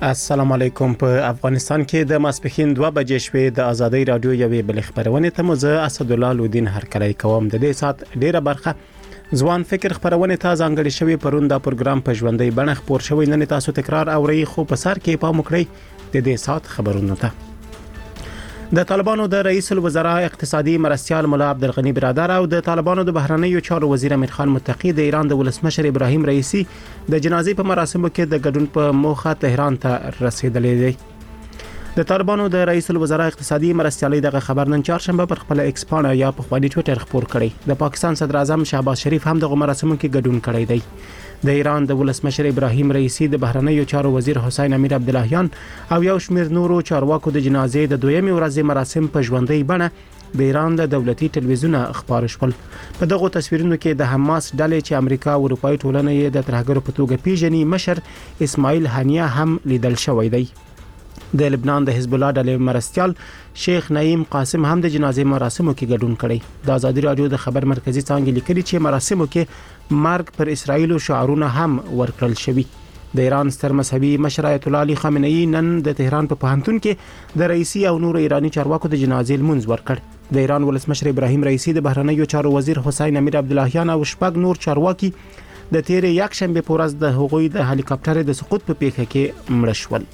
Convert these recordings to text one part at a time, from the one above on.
السلام علیکم. په افغانستان کې د ماسپښین 2 بجې شوې د ازادي رادیو یوې بل خبرونه ته مزه اسد الله لودین هرکلی کوم. د دې سات ډیره برخه ځوان فکر خبرونه ته ځانګړي شوی پرون دا پروګرام په ژوندۍ بڼه خبر شوی. نن تاسو تکرار اوري خو په سر کې پام وکړئ د دې سات خبرونه ته. د طالبانو د رئیس الوزراء اقتصادي مرستيال مولا عبدالغنی برادر او د طالبانو د بهرنیو چارو وزیر امیر خان متقی د ایران د ولسمشر ابراهیم رئیسی د جنازې په مراسمو کې د ګډون په موخه تهران ته رسیدلې دي. د طالبانو د رئیس الوزراء اقتصادي مرستيال دغه خبر نن چهارشنبه پر خپل ایکس پاڼه یا په خپل ټوئیټر خبر کړی. د پاکستان صدر اعظم شهباز شریف هم دغه مراسمو کې ګډون کړی دی. د ایران د ولسمشر ابراهیم رئیسی د بهرنیو چارو وزیر حسین امیر عبداللهیان او یو شمېر نورو چارواکو د جنازې د دویمې ورځې مراسم په ژوندۍ بڼه د ایران د دولتي ټلویزیون خبر شول. په دغه تصویرونو کې د حماس ډلې چې امریکا او اروپאי ټولنه یې د ترهګرو په توګه پیژني مشر اسماعیل هانیه هم لیدل شوی دی. د لبنان د حزب الله ډلې مرستيال شیخ نعیم قاسم هم د جنازې مراسمو کې ګډون کړی. د ازادي رادیو د خبر مرکزی څنګه لیکلي چې مراسمو کې مرګ پر اسرائیل شعارونه هم ورکړل شوی. د ایران ستر مذهبي مشر آیت الله علي خامنه‌ای نن د تهران په پوهنتون کې د رئیسی او نور ایرانی چارواکو د جنازې لمونځ ورکړ. د ایران ولسمشر ابراهیم رئیسی د بهرنیو چارو وزیر حسین امیر عبداللهیان او شپږ نور چارواکي د تیر یک شنبه په ورځ د هغوی د هلیکاپټر د سقوط په پیښه کې مړه شول.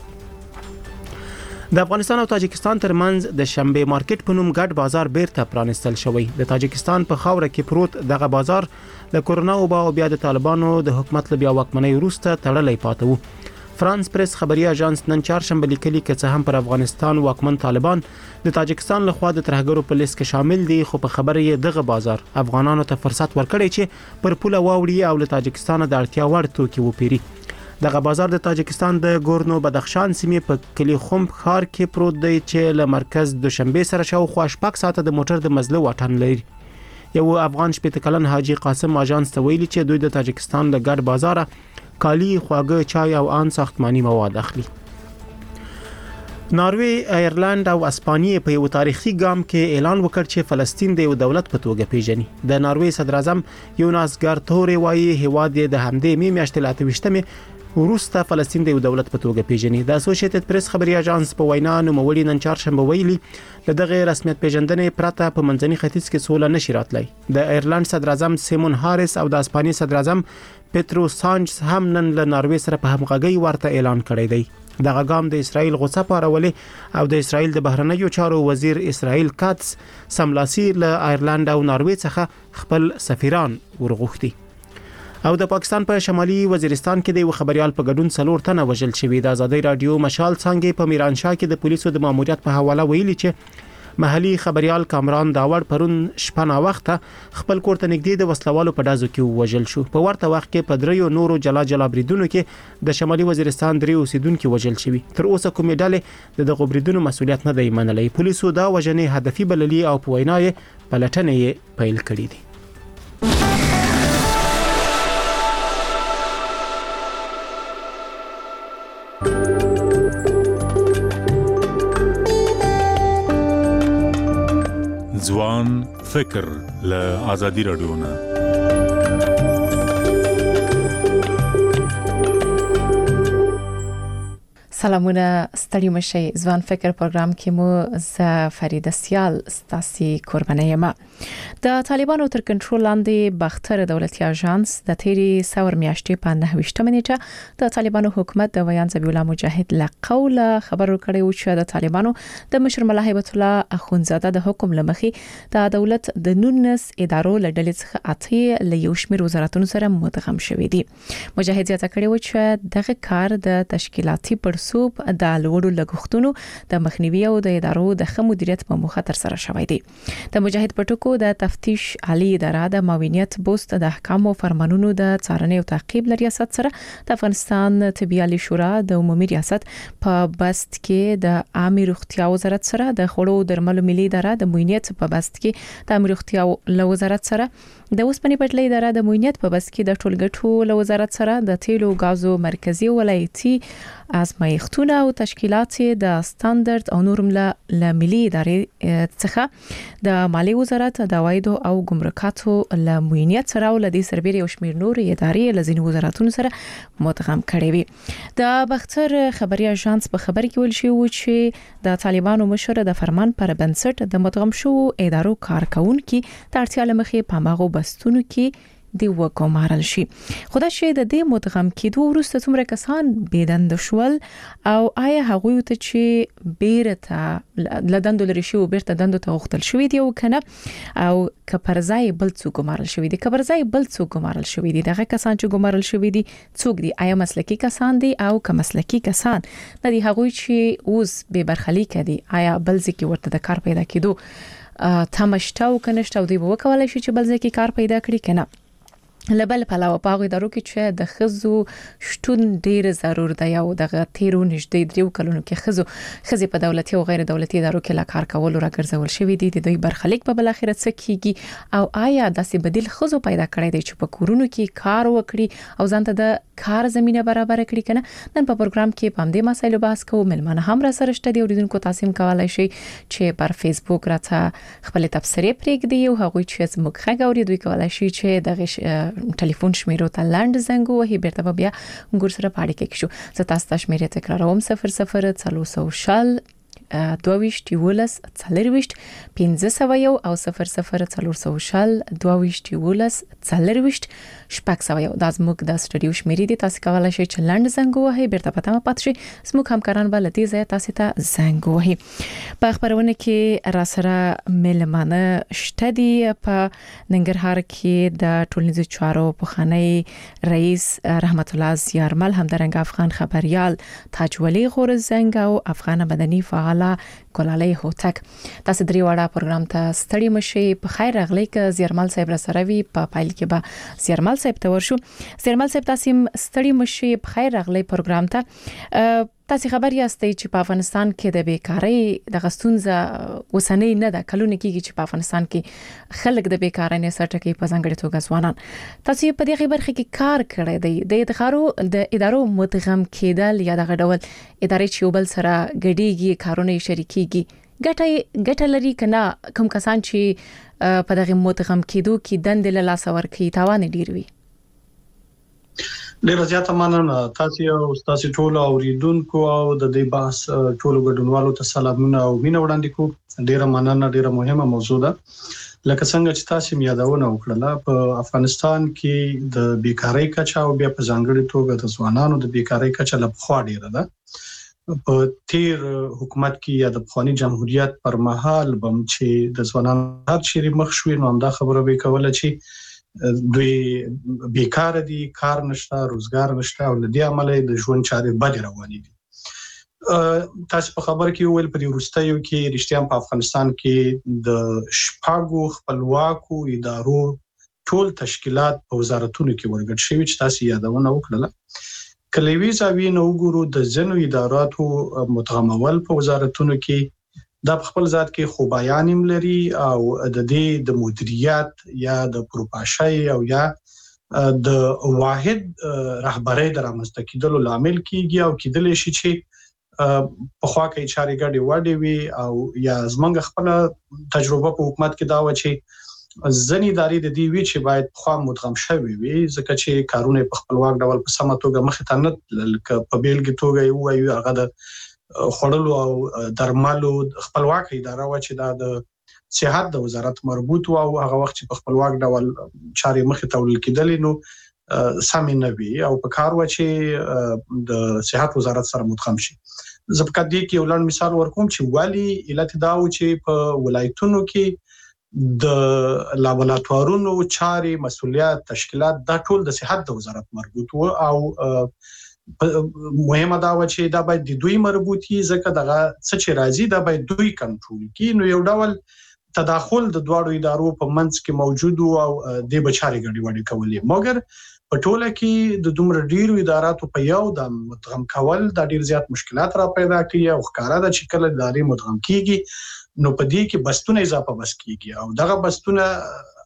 د افغانستان او تاجکستان ترمنځ د شنبه مارکیټ په نوم ګډ بازار بیرته پرانستل شوی. د تاجکستان په خاوره کې پروت دغه بازار د کورونا او بیا د طالبانو د حکومت له بیا واکمنۍ وروسته تړلې پاتې وو. فرانس پریس خبري اژانس نن چهارشنبه لیکلي چې هم پر افغانستان واکمن طالبان د تاجکستان له خوا د ترهګرو په لیست کې شامل دي، خو په خبره یې دغه بازار افغانانو ته فرصت ورکړي چې پر پوله واوړي او له تاجکستان د اړتیا وړ توکي وپیري. دغه بازار د تاجکستان د گورنو بدخشان سیمې په کلی خوم ښار کې پروت دی چې له مرکز دوشنبه سره شاوخوا 6 ساعته د موټر د مزله واټن لري. یو افغان شپږ کلن حاجی قاسم اژانس ته ویلي چې دوی د تاجکستان له ګډ بازار کالی، خواږه، چای او ان ساختماني مواد اخلي. ناروی، ایرلند او اسپانیې په یو تاریخي ګام کې اعلان وکړ چې فلسطین د یو دولت په توګه پیژني. د ناروی صدر اعظم یوناس ګارتوري وایي هیواد د همدې میاشتې 28 وروسته فلسطین د یو دولت په توګه پیژني. د اسوسییټډ پریس خبري اژانس په وینا نوموړي نن چهارشنبه ویلي له دغه رسمیت پیژندنې پرته په منځني ختیځ کې سوله نشي راتلی. د ایرلند صدر اعظم سیمون هاریس او د اسپانیې صدر اعظم پیټرو سانچز هم نن له ناروی سره په همغږي ورته اعلان کړی دی. دغه ګام د اسرائیل غوسه پارولې او د اسرائیل د بهرنیو چارو وزیر اسرائیل کاتس سملاسي له ایرلند او ناروی څخه خپل سفیران ورغوښتي. او د پاکستان په شمالي وزیرستان کې د یو خبريال په ګډون 4 تنه وژل شوی. د ازادي رادیو مشال څنګه په میرانشاه کې د پولیسو د ماموریت په حواله ویلي چې محلي خبريال کامران داوړ پرون شپه وخت خپل کور ته نږدې د وسلوالو په دازو کې وژل شو. په ورته وخت کې په دریو نورو جلا بریدونو کې د شمالي وزیرستان درې اوسیدونکو وژل شوی. تر اوسه کومې ډلې د دغه بریدونو مسولیت نه دی منلای. پولیسو دا وژنې هدفي بللي او په وینا یې پلټنې پیل کړې دي. ځوان فکر له ازادي رادیو نه. سلامونه، ستړي مشي. ځوان فکر پروګرام کې مو ز فریده سیال ستاسي قرباني ما. د طالبانو تر کنټرول لاندې بختر دولتي اژانس د تیری سور میاشتې په 29 نیټه د طالبانو حکومت د ویان ذبیح الله مجاهد له قوله خبر ورکړی و چې د طالبانو د مشر ملا هیبت الله اخونزاده د حکم لمخي د دولت د 19 ادارو له ډلې څخه اته له یو شمېر وزارتونو سره مدغم شوې دي. مجاهد زیاته کړی و چې دغه کار د تشکیلاتي پرسوب د لوړو لګښتونو د مخنیوي او د ادارو د ښه مدیریت په موخه تر سره شوی دی. د مجاهد پټکو د تفتیش عالی اداره د معاونیت بوست د احکام او فرمانونو د څارنې او تعقیب ریاست سره د افغانستان طبي عالی شورا د عمومي ریاست په بست کې د عامه روغتیا وزارت سره د خوړو درملو ملي اداره د معاونیت په بست کې د عامه روغتیا وزارت سره د اوسپنې پټلۍ اداره د معاونیت په بست کې د ټولګټو وزارت سره د تیلو غازو مرکزی ولایتي ازمایښت لګښتونه او تشکیلات د سټانډرد او نورم له ملي ادارې څخه د مالی وزارت د عوایدو او ګمرکاتو له موینیت سره او د سربېره او شمیر نور ادارې له ځینو وزارتونو سره مدغم کړي وي. د باختر خبري اژانس په خبر کې ویل شوی چې د طالبانو مشر د فرمان پر بنسټ د مدغم شو ادارو کارکونکو د اړتیا لمخې په ماغو بستونو کې دی وګمارل شي. خدای شه د دې مدغم کېدو وروسته څومره کسان بيدند شول او آیا هغوی ته چې بیرته لدندو لري شو بیرته دندو ته وختل شوې دی او کنه او کپرځای بل څوک ګمارل شوې دي کپرځای بل څوک ګمارل شوې دي دغه کسان چې ګمارل شوې دي څوک دي آیا مسلکی کسان دي او که مسلکی کسان نه دي هغوی چې اوس به برخلیک دي آیا بل ځکه ورته د کار پیدا کېدو تمشته او کنيشته او دی وکولای شي چې بل ځکه کار پیدا کړي کنه لبل پلاو پاغوي درو کې چې د خزو شتون ډیر ضرور دی او دغه تیرو نږدې دریو کلونو کې خزي په دولتي او غیر دولتي ادارو کې لا کار کول را ګرځول شوی دي د دوی برخلیک په بل اخرت څه کیږي او آیا داسې بدیل خزو پیدا کړی دی چې په کورونو کې کار وکړي او ځانته د کار زمينه برابر کړي کنه. نن په پروګرام کې په دې مسایلو بحث کوو. ملمنه هم را سره شته دي اوریدونکو تاسو کولای شئ چې پر فیسبوک راته خپل تبصرې پرېږدي او هغوی چې زموږ خګوري دوی کولای شي چې دغه ټلیفون شمیرو ته لاند زنګ وهي بیرته بیا ګور سره پاړی کې شو. زه تاسو ته شمیرې تکراروم 00 22 ولس 40 1501 او 00 22 ولس 40 شپږ سوه د زموږ د سټډیو شمیرې دي. تاسو کولای شئ چې لاند زنګ وهي بیرته پته ما پاتشي زموږ همکاران بل دي زه تاسو ته زنګ وهي. په خبرونه کې را سره ملمانه شته دي. په ننګرهار کې د ټولنیزو چارو پخوانی رئیس رحمت الله زیارمل همدارنګ افغان خبريال تاج ولی غورزنګ او افغان مدني فعال ګلالۍ هوتک. تاسو درې وړه پروګرام ته ستړي مشي. په خیر راغلی ک زیارمل صاحب را سره وی په پایل کې به زیارمل صاحب ته ورشو. زیارمل صاحب تاسو ستړي مشي. په خیر راغلی پروګرام ته. تاسو خبر یاستئ چې په افغانستان کې د بیکاری د غستونزه وسنۍ نه ده کلونه کېږي چې په افغانستان کې خلک د بیکاری نه سرټکی په ځانګړي توګه ځوانان. تاسو په دې خبره کې کار کړی دی د ادارو مدغم کېدل یا د غډول ادارې چې یو بل سره ګډيږي کارونه شریکيږي ګټه لري کنه کوم کسان چې په دغه مدغم کېدو کې دند له لاس ورکړي تاوان ډیر وي. ډیر زیاته مننه تاسو او تاسو ټول اوریدونکو او د دې بحث ټول ګډونوالو ته سلامونه او مینه وړاندې کوم. ډیره مننه ډیره مهمه موضوع ده. لکه څنګه چې تاسو یادونه وکړه په افغانستان کې د بیکاری کچا او بیا په ځانګړي توګه د ځوانانو د بیکاری کچا له خوا ډیره ده. په تیر حکومت کې یا د افغاني جمهوریت پر مهال بم چې د ځوانانو هر چیرې مخ شوې نو همدا خبره به کوله چې دوی بیکار دي کار نشته روزګار نشته او لدی عمله د ژوند چارې بد روانې دي. تاسو په خبر کې ویل په وروستیو کې رښتیا په افغانستان کې د شپږو خپلواکو ادارو ټول تشکیلات په وزارتونو کې ورګډ شوي چې تاسو یادونه وکړه. کلیوي زاویې نو ګورو د ځینو اداراتو متغمول په وزارتونو کې د خپل ذات کې خوبایانیم لري او د دې د مدیریت یا د پروپاشای او یا د واحد رهبرۍ درامسته کېدلو لامل کیږي او کېدل شي چې په خوا کې چاري ګډي وړي وي او یا زمنګ خپل تجربه په حکومت کې دا و چې ځنی داري د دې وی چې باید خو مدغم شوي وي ځکه چې کارونه په خپلواک ډول په سمه توګه مخ ته نه په بیلګه توګه یو هغه د خړلو او درمالو خپلواک اداره و چې د صحت د وزارت مربوط و او هغه وخت په خپلواک ډول چاري مخ ته ول کېدل نو سم نه وي او په کار و چې د صحت وزارت سره مدغم شي. زبکه دې کې ولر مثال ورکوم چې والی علت دا و چې په ولایتونو کې د لابراتوارونو چاري مسولیت تشکیلات دا ټول د صحت د وزارت مربوط و او مهمه دا و چې دا باید د دوی مربوطي ځکه دغه څه چې راځي دا باید دوی کنټرول کړي. نو یو ډول تداخل د دواړو ادارو په منځ کې موجود او د بچاري غړي وړي کولې مګر په ټوله کې د دومره ډیرو اداراتو په یو د مدغم کول د ډیر زیات مشکلات را پیدا کوي او ښکارا د چې کله ادارې مدغم کیږي نو په دې کې بستونه اضافه بس کیږي او دغه بستونه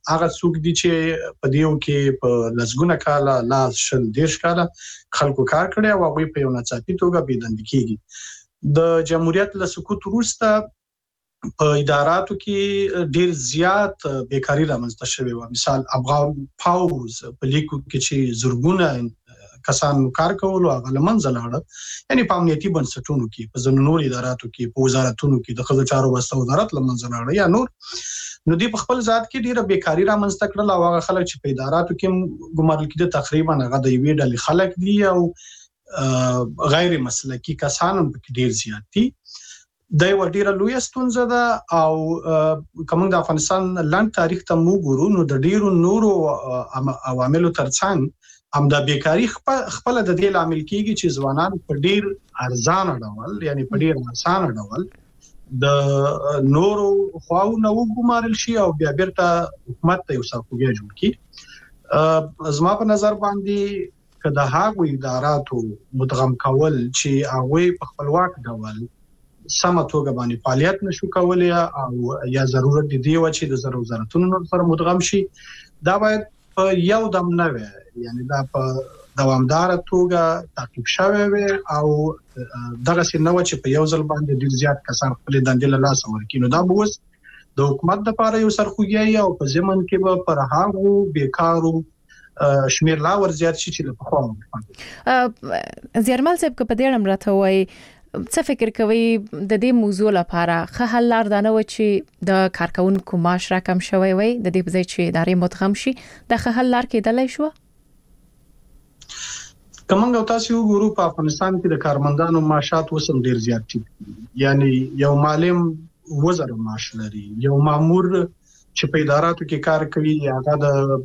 هغه څوک دي چې په دیو کې په لسګونه کاله لا شل دیش کاله خلکو کار کړی او هغه په یو ناڅاپي توګه بيدند کیږي د جمهوریت له سقوط وروسته په اداراتو کې ډیر زیات بیکاری رامنځته شوی و مثال افغان پاوز په لیکو کې چې زرګونه کسان کار کول او هغه لمنځه لاړ یعنی په امنیتي بنسټونو کې په زنونو اداراتو کې په وزارتونو کې د خزو چارو وسته وزارت لمنځه لاړ یا نور نو دی په خپل ذات کې ډیره بیکاری رامنځته کړل او هغه خلک چې په اداراتو کې ګمارل کېده تقریبا هغه د یوې ډلې خلک دي او غیر مسلکي کسان هم ډیر زیات دي د یو ډیره لوی ستونزه ده او کوم د افغانستان لاند تاریخ ته موږ ورو نو د ډیرو نورو عواملو ترڅنګ هم د بیکاری خپل د دې عامل کېږي چې ځوانان په ډیر ارزانه ډول یعنی په ډیر آسان ډول د نورو خواو نو ګمارل شي او بیا بیرته حکومت ته یو سرخوږی جوړ کی زما په نظر باندې کله هغه اداراتو مدغم کول چې هغه په خپلواک ډول سمه توګه باندې فعالیت نشو کولای او یا ضرورت دی چې د وزارتونو سره مدغم شي دا باید په یو دم نه وي یعنی دا په دوامدار توګه تعقیب شوی وي او دغه څنګه چې په یو ځل باندې ډیر زیات کسان خپل دندې له لاس ورکینو دا بوس د حکومت لپاره یو سرخوږی او په ځمن کې به پر هغه بیکارو شمیر لا ور زیات شي چې په خو زیرمل صاحب په دې اړه راته وایي څه فکر کوي د دې موضوع لپاره خه حل لار دا نه و چې د کارکونکو معاش راکم شوی وي د دې په ځای چې ادارې مدغم شي د خه حل لار کېدلای شو کومه تاسو وګورو په افغانستان کې د کارمندانو معاشات وسم ډیر زیات دي یعنی یو معلم وزر معاش لري یو مامور چې په اداراتو کې کار کوي هغه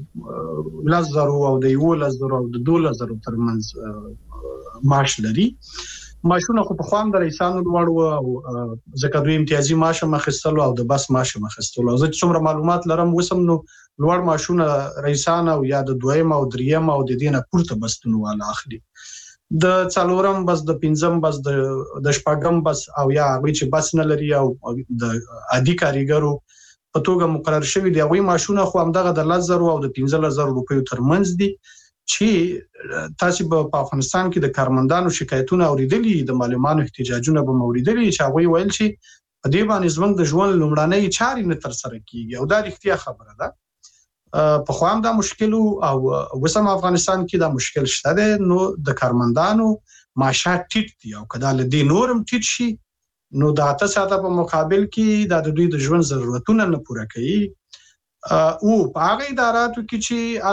د 10,000 او د 11,000 او د 12,000 ترمنځ معاش لري ماشونه خو په خوان د رئیسانو لوړ او ځکه دوی امتیازي معاش مخستلو او د بس معاش مخستلو زه څومره معلومات لرم وسم نو لوړ معاشونه رئیسان او یا د دویم او دریم او د دینه پورته بستونو والا اخلي د څلورم بس د پنځم بس د شپږم بس او یا هغه چې بس نه لري او د عادي کاریګرو په توګه مقرر شوی دی هغه معاشونه خو همدغه د 10,000 او د 15,000 روپیو ترمنځ دي چې تاسو په افغانستان کې د کارمندانو شکایتونه اوریدلې د معلمانو احتجاجونه به اوریدلې چې هغه ویل چې په دې باندې زموږ د ژوند لومړنۍ چارې نه تر سره کیږي او دا رښتیا خبره ده په خوام دا مشکل او وسم افغانستان کې دا مشکل شته ده نو د کارمندانو معاشات ټیټ دي او کله له دې نورم ټیټ شي نو دا تاسو ته په مقابل کې د دوی د ژوند ضرورتونه نه پوره کوي او په هغه اداراتو کې چې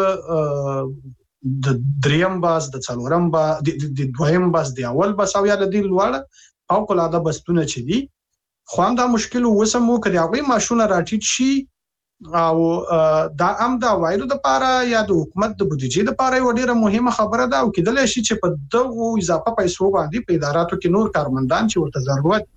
الته د دریم باز د څلورم باز د دویم باز د اول باز او یا د لوړ او کلاده بستونه چې دي خو دا مشکل وسمو کړي هغه ماشونه راټیټ شي او دا هم دا وایرو د لپاره یا د حکومت د بودیجې لپاره یو ډیره مهمه خبره ده او کېدل شي چې په دغه اضافه پیسو باندې په اداراتو کې نور کارمندان چې ورته ضرورت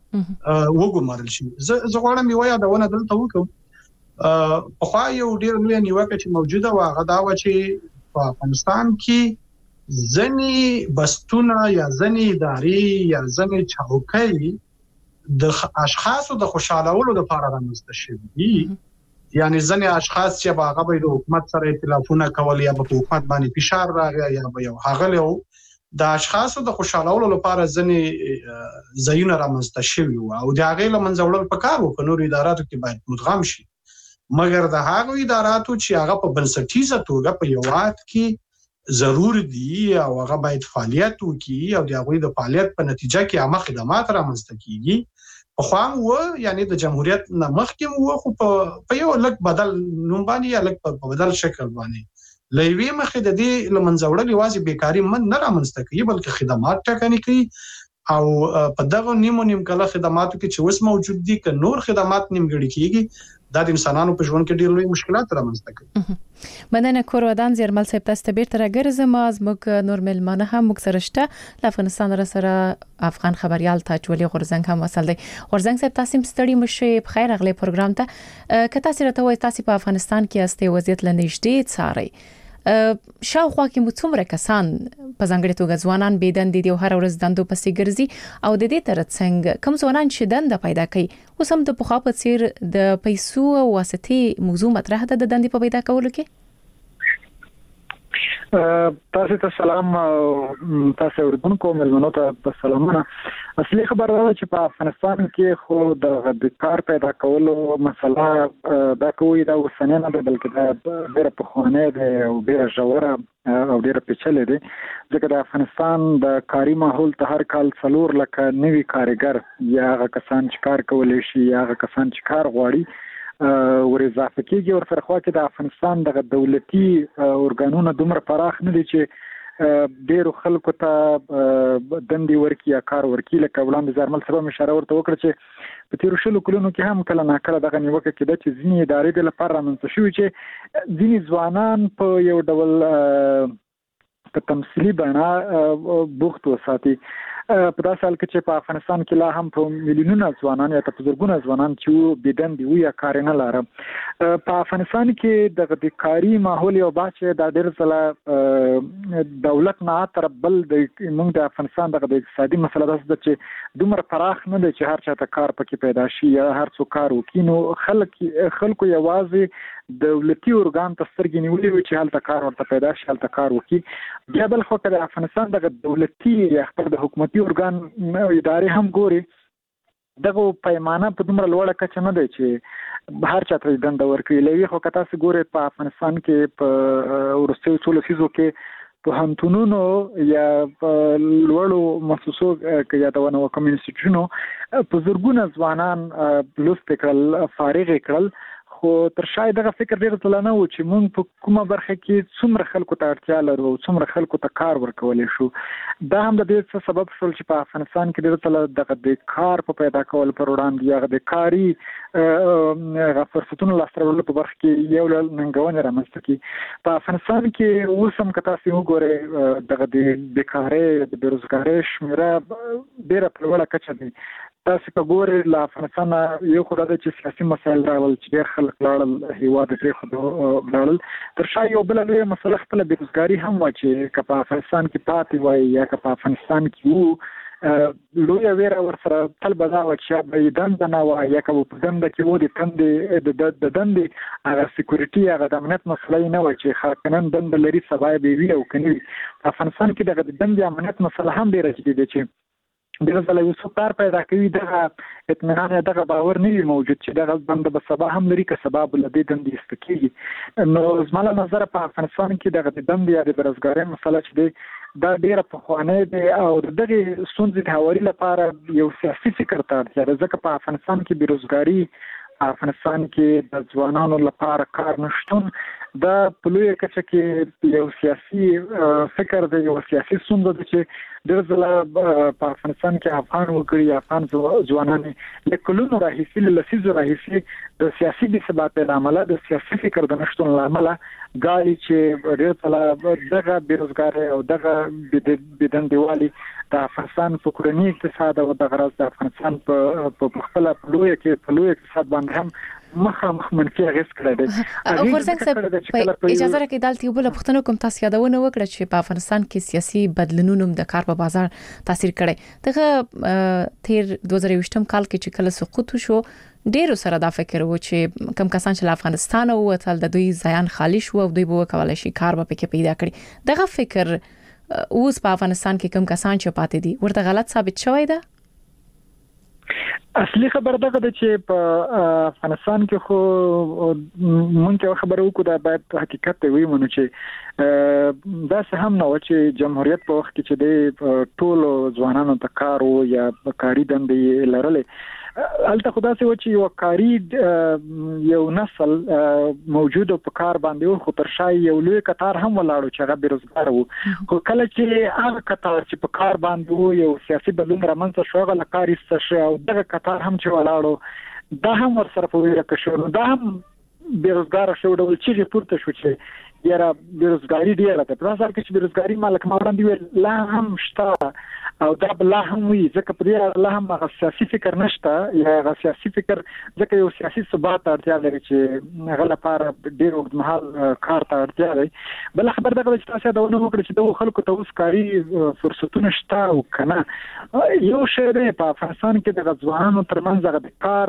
وګمارل شي زه غواړم یو یادونه دلته وکم په خو یو ډیر لوی نیوکه چې موجوده و هغه دا و چې په افغانستان کې ځنی بستونه یا ځنی ادارې یا ځنی چوکۍ د اشخاصو د خوشالولو لپاره رامنځته شوي دي یعنی ځنی اشخاص چې هغه به د حکومت سره ائتلافونه کول یا په حکومت باندې فشار راغی یا به یو هغه له د اشخاصو د خوشالولو لپاره ځنی زینه رامنځته شوي او د هغه لمنځول په کار وکړو نور اداراتو کې باید مدغم شي مګر د هغه اداراتو چې هغه په بنسټیزه توګه په یو وخت کې ضرور دي او هغه باید فعالیت وکړي او د هغه د فعالیت په نتیجه کې عامه خدمات رامنځته کیږي خو هم و یعنی د جمهوریت نه مخکې و خو په یو لک بدل نوم باندې یا لک په بدل شکل باندې لوي مخې د دې لمنځوړل واځي بیکاری من نه رامنځته کوي بلکې خدمات ټاکني کوي او په دغه نیم کله خدماتو کې چې وس موجود دي ک نور خدمات نیمګړي کیږي دا د انسانانو په ژوند کې ډېر لوی مشکلات رامنځته کوي مننه کورودان زیرمل صاحب تاسو ته بیرته راګرځم از موږ نور ملمانه هم موږ سره شته افغانستان سره افغان خبريال تاج ولی غورزنګ هم وصل دی غورزنګ صاحب تاسو ستړي مشه په خیر اغلی پروګرام ته که تاسو راته وایي تاسو په افغانستان کې استه وضعیت لنیشته څاري شاوخوا کې مو څومره کسان په ځانګړي توګه ځوانان بيدند دي او هر ورځ دندو پسې ګرځي او د دې ترڅنګ کوم ځوانان چې دند پیدا کوي اوس هم د پخوا په څیر د پیسو او واسطې موضوع مطرح ده د دندې په پیدا کولو کې؟ تاسو ته سلام، تاسو اوردونکو ملمنو ته سلامونه. اصلي خبر دا چې په افغانستان کې خو د کار پیدا کولو مسله دا کوي دا وسنه نه بلکې دا ډېر پخوانه ده او ډېر ژوره او ډېر پیچلې ده، ځکه د افغانستان د کاري ماحول ته هر کال 4 لکه نوي کارګر یا هغه کسان چې کار کولی شي یا هغه کسان چې کار غواړي ور اضافه کیږي. ور سره خو کې د افغانستان د دولتي اورګانونو دومره پراخ نه دي چې ډېر خلکو ته دندې ورکي یا کار ورکي. لکه وړاندې زرمل سبا اشاره ورته وکړه چې په تیر شلو کلونو کې هم کله ناکله دغه نیوکه کېده چې ځینې ادارې د لپاره رامنځته شوي چې ځینې ځوانان په یو ډول په تمثيلي بڼه بوخت وساتي. په داسې حال کې چې په افغانستان کې لا هم په میلیونونه ځوانان یا په زرګونه ځوانان چې بېدندې وي یا کار نه لري. په افغانستان کې د کاري ماحول یو باچه د ډېر ځله دولت نه تر بل د موږ د افغانستان د اقتصادي مسله ده چې دومره پراخ نه دی چې هر چا ته کار پکې پیدا شي یا هر څوک کار وکړي. نو خلکو یوازې دولتي اورګان ته سترګې نیولې وي چې هلته کار ورته پیدا شي، هلته کار وکړي. بیا بل خو د افغانستان د دولتي یا خپل د حکومتي اورګان ادارې هم ګوري دغه پیمانه په دومره لوړه کچه نه دی چې هر چا ته دنده ورکړي. لوي خو که تاسو ګورئ په افغانستان کې په وروستیو څو لسیزو کې په هنتونونو یا په لوړو مؤسسو کې یا د ونو کوم انسټیټیوټونو په زرګونه ځوانان لوست کړل، فارغ کړل. خو تر شاید دغه فکر ډېر ځله نه و چې موږ په کومه برخه کې څومره خلکو ته اړتیا لرو او څومره خلکو ته کار ورکولی شو. دا هم د دې سبب شول چې په افغانستان کې ډېر ځله دغه د کار په پیدا کول پر وړاندې یا د کاري فرصتونو لاسته راوړلو په برخه کې یو ډول ننګونې رامنځته کړي. په افغانستان کې اوس هم که تاسو وګورئ دغه د بیکارۍ د بېروزګارۍ شمېره ډېره په لوړه کچه دی. تاسو که ګورئ له افغانستان یو خو دا ده چې سیاسي مسایل راول چې ډېر خلک لاړل هېواد یې پرېښود لاړل. تر شا یو بله لویه مسله خپله بېروزګاري هم وه چې که په افغانستان کې پاتې وای یا که په افغانستان کې وو لویه ویره ورسره تل به دا وه چې به یې دنده نه وه یا که به په دنده کې وو د دندې هغه سیکورټي هغه د امنیت مسله یې نه وه چې که نن دنده لري سبا یې به وي او که نه وي. په افغانستان کې دغه د دندې امنیت مسله هم ډېره جدي ده چې ډېر ځله یو څوک کار پیدا کوي دغه اطمینان یا دغه باور نه وي موجود چې دغه دنده به سبا هم لري که سبا به له دې دندې ایسته کېږي. نو زما له نظره په افغانستان کې دغه د دندې یا د بېروزګارۍ مسله چې دی دا ډېره پخوانۍ دی او د دغې ستونزې د هواري لپاره یو سیاسي فکر ته اړتیا ده. ځکه په افغانستان کې بېروزګاري افغانستان کې د ځوانانو لپاره کار نشتون دا په لویه کچه کې یو سیاسي فکر دی، یو سیاسي ستونزه ده چې ډېر ځله په افغانستان کې افغان وګړي افغان ځوانان له کلونو راهیسې له لسیزو راهیسې د سیاسي بې ثباتۍ له امله د سیاسي فکر د نشتون له امله ګالي چې ډېر ځله دغه بېروزګارۍ او دغه بېدندېوالي د افغانستان په کورني اقتصاد او دغه راز د افغانستان په خپله په لوی اقتصاد باندې هم مخامخ منفي اغېز کړی دی. اورڅنګ صاحب اجازه راکړئ دلته یو بل پوښتنه کوم. تاسو یادونه وکړه چې په افغانستان کې سیاسي بدلونونو د کار په بازار تاثیر کړی. دغه تیر 2020 کال کې چې کله سقوط شو ډیرو سره دا فکر و چې کم کسان چې له افغانستان ووتل د دوی ځایان خالی شو او دوی به کولای شي کار به پکې پیدا کړي. دغه فکر اوس په افغانستان کې کم کسان چې پاتې دي ورته غلط ثابت شوی ده؟ اصلي خبر دغه ده چې په افغانستان کې خو مونږ خبره وکړو دا باید حقیقت ته ویمنو چې دا څه هم نه و چې جمهوریت په وخت کې چې د ټولو ځوانانو ته کار و یا کاري دندې لرلې البته خدا سي و چې یو کاری یو نسل موجود په کار باندې خو تر شای یو لوی قطار هم ولاړو چې هغه بیروزګار وو. خو کله چې هغه قطار چې په کار باندې یو سیاسي بدلون رامنځته شو هغه لکاري ستشه او دغه قطار هم چې ولاړو دا هم ورسره په ویره کې شو. دا هم بیروزګار شو ډول چې پورته شو چې ډیره بیروزګاری ډیره ده. په ځکه چې بیروزګاری مالک ما وړاندې ویل لا هم شته او دا بلا هم وي ځکه په دې لا هم سیاسي فکر نشته یا سیاسي فکر ځکه یو سیاسي ثبات اړتیا لري چې غل لپاره ډیر وخت مهال کار ته اړتیا لري. بل خبر دا چې تاسو دا ونه وکړئ چې د خلکو ته اوس کاری فرصتونه شته او کنه. یو شی دی په افغانستان کې د ځوانانو ترمنځ د کار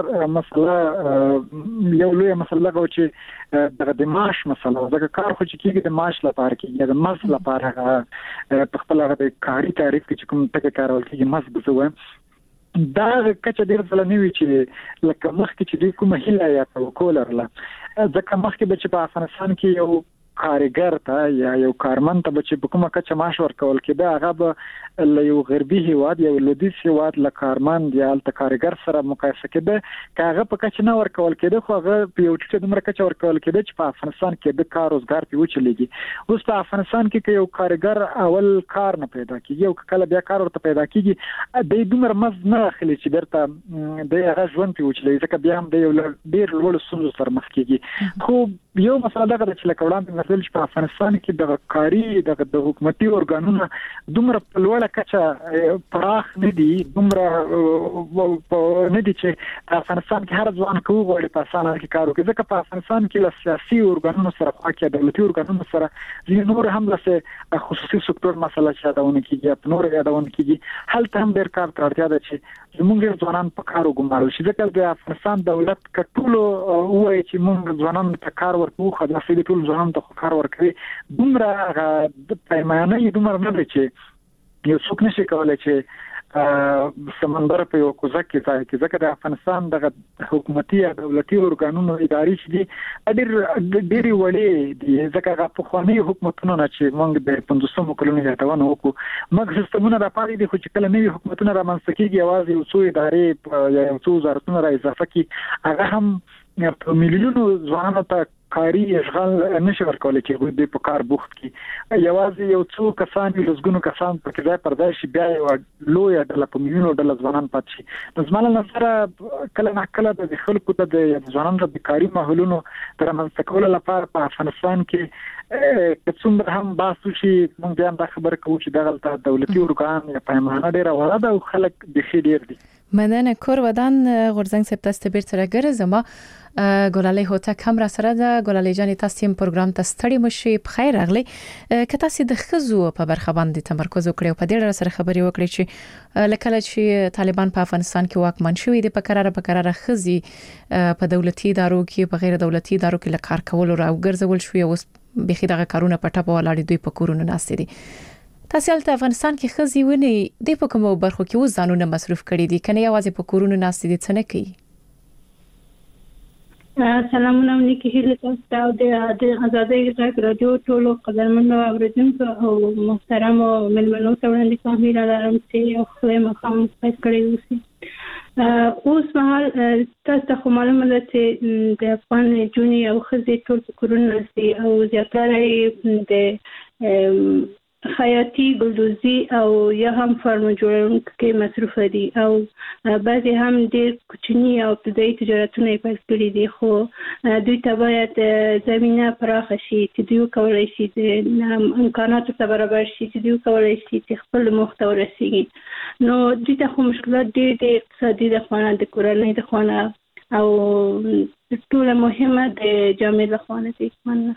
مسله یو لوی مسله غو چې د معاش مسله ځکه کار خو چې کیږي د معاش لپاره کیږي د مزد لپاره په خپل د کاري تعریف کې کوم ټکی کارول کیږي مزد بزوه دا کچه ډیر ځله نه وی چې لکه مخکې چې دوی کومه هیله یا توکل لرله ځکه مخکې به چې په افغانستان کې یو کارګر ته یا یو کارمن ته چې په کومه کچه معاش ورکول کېده هغه به له یو غربي هیواد یا لویدیځ هیواد له کارمن یا له کارګر سره مقایسه کېده که هغه په کچه نه ورکول کېده خو هغه په یو ټیټه دومره کچه ورکول کېده چې په افغانستان کې د کار روزګار په وچلېږي. اوس په افغانستان کې یو کارګر اول کار نه پیدا کیږي او کله بیا کار ورته پیدا کیږي د دومره مزد نه اخلي چې درته د هغه ژوند په وچلېږي ځکه بیا هم د یو ډیر لوړ ستونزو سره مخ کیږي. خو یو مسله دا ده چې لکه وړاندې چې په افغانستان کې د کاری د حکومتي ارګانونو دومره په لوړه کچه پراخ نه دي دومره نه دي چې په افغانستان کې هر ځوان کوي غواړي په اسانه کې کار وکړي ځکه په افغانستان کې له سیاسي ارګانونو سره خواکې دولتي ارګانونو سره ځینې نور هم له خصوصي سکتور مسله چې یادونه کیږي په نور یادونه کیږي هلته هم ډېر کار ته اړتیا ده چې زموږ ځوانان په کار وګمارل شي ځکه د افغانستان دولت کټولو وایي چې موږ ځوانان ته کار ورکوو خو د ټول ځوانان ته کار ورکوي دومره د پیمانه دومره نه دی چې یو څوک نشي کولای چې سمندر په یو کوزه کې ځکه د افغانستان د حکومتي یا دولتي ارګانونو ادارې چې دي ډېری وړې دي ځکه هغه په خواني حکومتونو نه چې موږ د 1500 کلونو یادونه وکړو موږ سیستمونه را پاره دي خو چې کله نوي حکومتونه را منځ کېږي یوازې یو څو ادارې یا یو څو وزارتونه را اضافه کی هغه هم په میلیونونو ځوانانو ته کاری اشغال نشي ورکول چې دوی په کار بوخت کی یوازې یو څو کسان لږګونو کسان په کې ځای پر ځای شي بیا یو لوی ډله په میلیونونو ډله ځوانان پات شي. د زمانه سره کله نه کله د خلکو ته د ځوانانو د کاری ماحولونو تر منځ کول لپاره په افغانستان کې څومره هم باسو شي موږ بیا د خبر کوو چې دغه دولتي ارګان یا پیمانه ډیره وړه ده او خلک د شي ډیر دي. مننه کور ودان غورزنګ سپتاست بیرته راګرځم ګلالۍ هوتک هم را سره ده. ګلالۍ جان تاسو هم پروګرام ته ستړي مشي په خیر راغلی که تاسو د خزو په برخه باندې تمرکز وکړئ او په دې سره خبري وکړئ چې لکه چې طالبان په افغانستان کې واکمن شوی دي په قراره خزي په دولتي ادارو کې په غیر دولتي ادارو کې لکار کول او ګرځول شوی اوس بخي دغه کارونه په ټاپه ولاړ دوی په کورونو ناست دي. تاسو هلته افغانستان کې خزي ونی د په کومو برخو کې وز ځانونه مصرف کړي دي کنه یوازې په کورونو ناست دي څه نه کوي؟ سلامونه نیکی هیله تاسو د آزادۍ غږ رادیو ټولو قدرمنو اوریدونکو او محترمو ملمنو ته وړاندې کوم هیله لرم چې خپل مقام پېښ کړی اوسئ. اوس مهال تاسو ته معلومه ده چې د افغان جونی او خزي ټول کورونه ناست او زیاتره د خیاطي ګلدوزي او یا هم فارم جوړونکو کې مصروف دي او بعضي هم ډېر کوچني او ابتدایي تجارتونه یې پیل کړي دي خو دوی ته باید زمینه پراخه شي چې دوی کولای شي د امکاناتو ته برابر شي چې دوی کولای شي چې خپل موخه ته ورسیږي. نو دوی ته خو مشکلات ډېر اقتصادي د خوانه د کورنۍ د خوانه او ټول مهمه د جامعې د خوانه دي. مننه.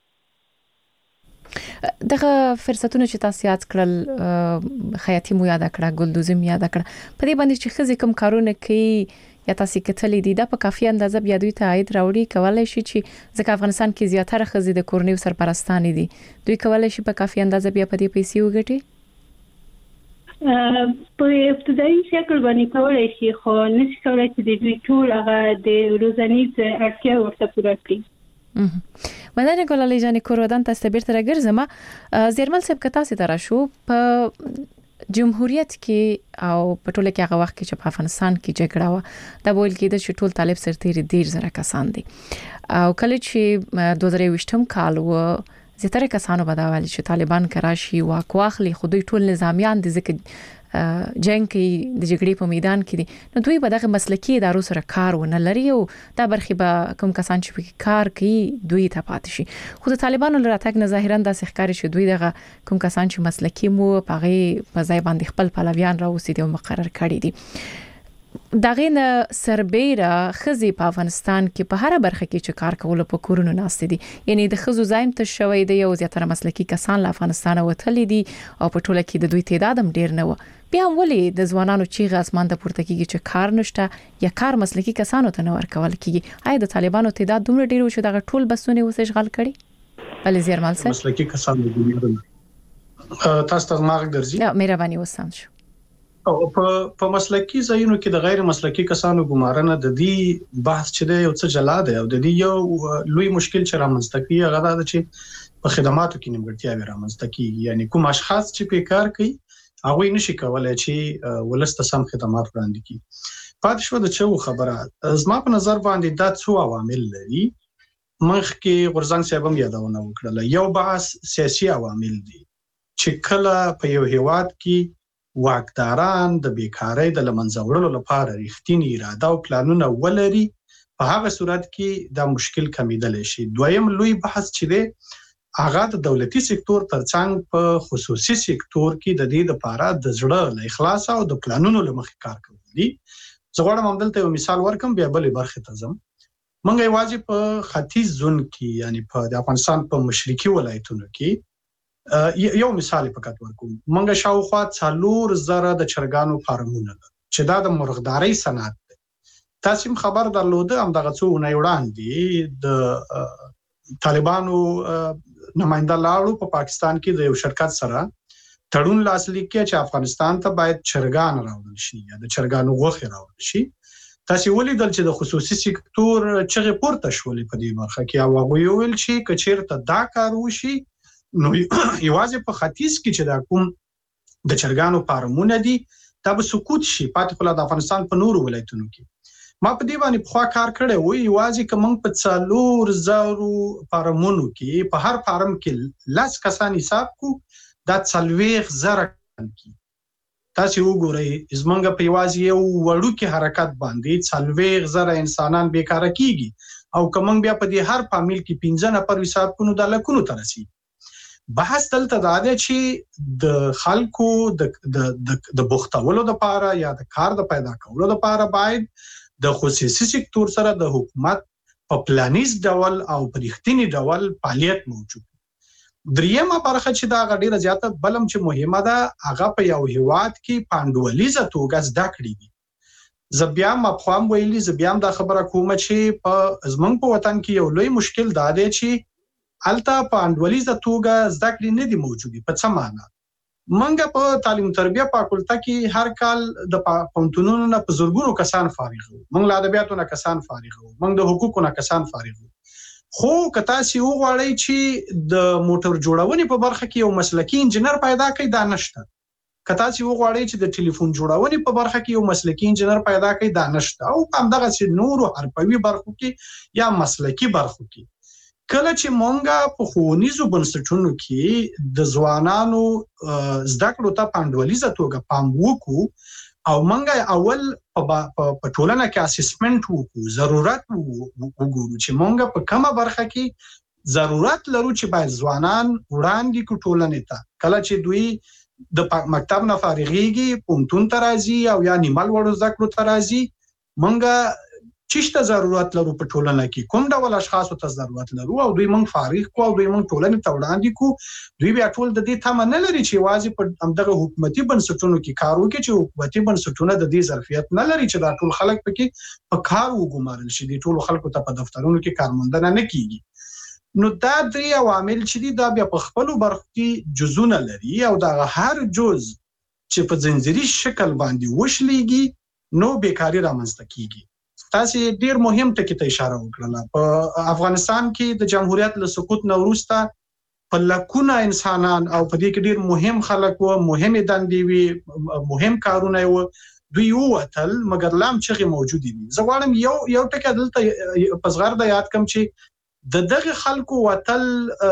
دغه فرصتونه چې تاسو یاد کړل خیاطي مو یاد کړه ګلدوزي مو یاد کړه په دې باندې چې خزي کوم کارونه کوي یا تاسو کتلې دي دا په کافي اندازه بیا دوی ته عاید راوړي کولای شي چې ځکه افغانستان کې زیاتره خزي د کورنۍ سرپرستان دي دوی کولای شي په کافي اندازه بیا په دې پیسې وګټي؟ په ابتدایي شکل باندې کولای شي خو نشي کولای چې د دوی ټول هغه د روزانیز اړتیا ورته پوره کړي. مننه ګلالۍ جان کور ودان تاسو بیرته راګرځم. زیرمل صاحب که تاسو ته راشو په جمهوریت کې او په ټوله کې هغه وخت کې چې په افغانستان کې جګړه و دا ویل کېده چې ټول طالب سرتیري 1.5 کسان دي او کله چې 2020 کال و زیاتره کسانو بداوالي چې طالبان کراشي واکواخلي خو دوی ټول نظامیان دي ځکه جنگ کې د جګړې په میدان کې دي نو دوی به دغه مسلکي ادارو سره کار ونه لري او دا برخه به کوم کسان چې کار کوي دوی ته پاتې شي خو د طالبانو لراتګ نه ظاهرا د ښکاری شي دوی دغه کوم کسان چې مسلکي مو په ځای باندې خپل پلویان راوستي او مقرر کړي دي دغه نه سربېره خزي په افغانستان کې په هر برخه کې چې کار کول په کورونو ناست دي یعنی د خزو زایم ته شوی دی او زیاتره مسلکي کسان له افغانستان وتلي دي او په ټوله کې د دوی تعداد هم ډیر نه و بیا ولې د ځوانانو چې غاسمان ته پورته کیږي چې کار نشته یا کار مسلکي کسانو ته نه ورکول کیږي آیا د طالبانو تعداد دومره ډیر و چې دغه ټول بسونه وسه اشغال کړي بل زیرمال سره مسلکي کسانو دي تاسو ته ماغ درځي یا مهرباني وسام شو او په مسلکي ځایونو کې د غیر مسلکي کسانو ګمارنه د دې بحث چې دی یو څه جلا دی او د دې یو لوی مشکل چې رامنځته کیږي هغه دا چې په خدماتو کې نیمګړتیاوې رامنځته کیږي یعنی کوم اشخاص چې په کار کوي هغه نشي کولای چې ولست سم خدمات وړاندې کړي پاتې شو د چو خبره زما په نظر باندې دا څو عوامل لري مخکې غورزنګ صاحب هم یادونه وکړه یو بحث سیاسي عوامل دي چې کله په یو هیواد کې واکداران د بیکارۍ د لمنځه وړلو لپاره رښتینی اراده او پلانونه ولري په هغه صورت کې دا مشکل کمیدلی شي دویم لوی بحث چې دی هغه د دولتي سکتور ترڅنګ په خصوصي سکتور کې د دې لپاره د زړه له اخلاص او د پلانونو لمخې کار کول دي زه غواړم همدلته یو مثال ورکم بیا بلې برخې ته ځم موږ یوازې په ختیځ زون کې یعنی په د افغانستان په مشرقي ولایتونو کې یو مثال پکات ورکوم منګه شاوخوا 4,000 د چرګانو فارمونه چې دا د مرغدارۍ صنعت دی تاسو هم خبر درلوده هم دغه څو نه وړاندې د طالبانو نماینده لاړو په پاکستان کې د یو شرکت سره تړون لاسلیک کړ چې افغانستان ته باید چرګان راوړل شي یا د چرګانو غوښه راوړل شي تاسو ولیدل چې د خصوصي سکتور چغې پورته شولې په دې برخه کې او هغه ویل چې کچیرته دا کار وشي نو یوازې په ختیځ کې چې دا کوم د چرګانو فارمونه دي دا به سقوط شي پاتې خلا د افغانستان په نورو ولایتونو کې ما په دې باندې په خوا کار کړی و یوازې کوم په 4,000 فارمونو کې په هر فارم کې 10 کسان حساب کو دا 40,000 کې تاسو وګورئ زمونږ په یوازې یو وړو کې حرکت باندې 40,000 انسانان بیکاره کیږي او کوم بیا په دې هر فامیل کې 15 نفر حساب کونو د لکونو ترسي بحث دلته دا دی چې د خلکو د بوختولو لپاره یا د کار د پیدا کولو لپاره باید د خصوصي سکتور سره د حکومت په پلانیز ډول او په رښتینی ډول فعالیت موجود دریمه برخه چې دا غډیره زیاته بلم چې مهمه ده هغه په یو هیواد کې پاندولیزه توګه زده کړې دي زبیام مفهوم ویلي زبیام دا خبره کومه چې په زمنګ په وطن کې یو لوی مشکل دا دی چې الته په انډولیزه توګه زده کړې نه دي موجودي په څه معنی منګه په تعلیم تربیه فاکولټه کې هر کال د پونتونونو نه په زورګونو کسان فارغ وو منګ له ادبیاتو نه کسان فارغ وو منګ د حقوقو نه کسان فارغ وو خو کتا سی وغواړی چې د موټر جوړونې په برخه کې یو مسلکي انجنیر پیدا کړي دا نشته کتا سی وغواړی چې د ټلیفون جوړونې په برخه کې یو مسلکي انجنیر پیدا کړي دا نشته او همدغه چې نورو حرفوي برخو کې یا مسلکي برخو کې کله چې مونږه په ښوونیزو بنسټونو کې د ځوانانو زده کړو ته پاندولیزه توګه پام وکړو او مونږه اول په ټولنه کې اسسمنت وکړو ضرورت وګورو چې مونږه په کومه برخه کې ضرورت لرو چې باید ځوانان وړاندې کو ټولنې ته کله چې دوی د مکتب نه فارغيږي پونتون ته راځي او یا نیمال وړو زده کړو ته راځي مونږه چشته ضرورت لرو په ټولنه کې کوم ډول اشخاصو ته ضرورت لرو او دوی مونږ فارغ کو او دوی مونږ ټولنې ته وړاندې کو دوی بیا ټول د دې تمه نه لري چې واځي په همدغه حکومتي بنسټونو کې کار وکړي چې حکومتي بنسټونه د دې ظرفیت نه لري چې دا ټول خلک پکې په کار وګمارل شي دي ټول خلکو ته په دفترونو کې کارموندنه نه کیږي نو دا درې عوامل چې دي دا بیا په خپل برخه کې جزونه لري او دا هر جز چې په زنجیري شکل باندې وشلېږي نو بیکاری رامنځته کیږي تاسو ډیر مهم ټکی ته اشاره وکړه په افغانستان کې د جمهوریت له سقوط نه وروسته په لکونه انسانان او په دې کې ډیر مهم خلک او مهم دندې وي مهم کارونه وي دوی وتل مګر لام چې موجود دي زه غواړم یو ټکی دلته په صغر د یاد کم چې د دغه خلکو وتل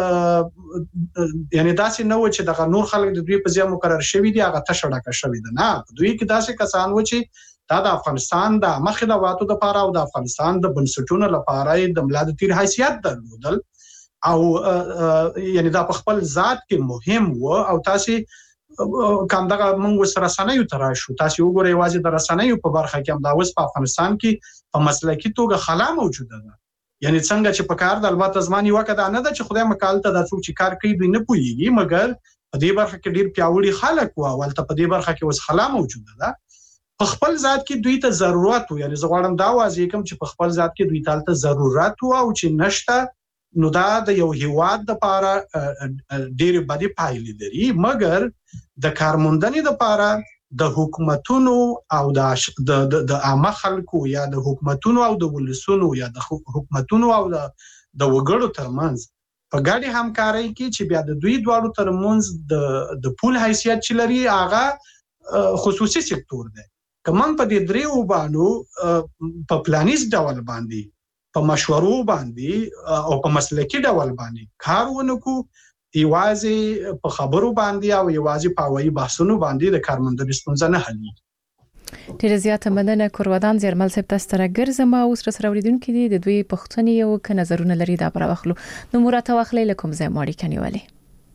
یعنی داسې نه و چې دغه نور خلک د دوی په ځای مقرر شوی دي هغه تشړه شوی ده نه دوی کې داسې کسان و چې دا د افغانستان د مخې د واتو د لپاره او د افغانستان د بنسټونو لپاره د ملا د تیر حیثیت درلودل او یعنی دا په خپل ذات کې مهم و او تاسو کوم دغه موږ سره رسنیو تراشو تاسو وګورئ واځي د رسنیو په برخه کې هم دا اوس په افغانستان کې په مسلکي توګه خلا موجوده ده یعنی څنګه چې په کار د البته ځماني وکړه نه ده چې خدای مکالته د څوک چې کار کوي دوی نه پوهیږي مګر په دې برخه کې ډیر پیاوړي خلک و ولته په دې برخه کې اوس خلا موجوده ده په خپل ذات کې دوی ته ضرورت و یعنی زه غواړم دا واضح کوم چې په خپل ذات کې دوی ته ضرورت و او چې نشته نو دا د یو هیواد لپاره ډیر بدی پایلې لري مګر د کارموندنې لپاره د حکومتونو او د عامه خلکو یا د حکومتونو او د ولسونو یا د حکومتونو او د وګړو ترمنځ په ګډه همکارۍ کې چې بیا د دوی دواړو ترمنځ د پول حیثیت چې لري هغه خصوصي سکتور دی کوم په دې دریو باندې په پلانیز ډول باندې په مشورو باندې او په مسلکي ډول باندې کار ونکو یوازې په خبرو باندې او یوازې په وایي بحثونو باندې د کارمندانو ستونزه نه حلېږي ډیره زیاته مننه کورودان زیرمل صاحب تاسو ته ګرځم او سره اوریدونکو دي د دوی پښتني او ک نظرونه لري دا پر واخلو نو مراته واخلې لکم زه ماړی کنيوالي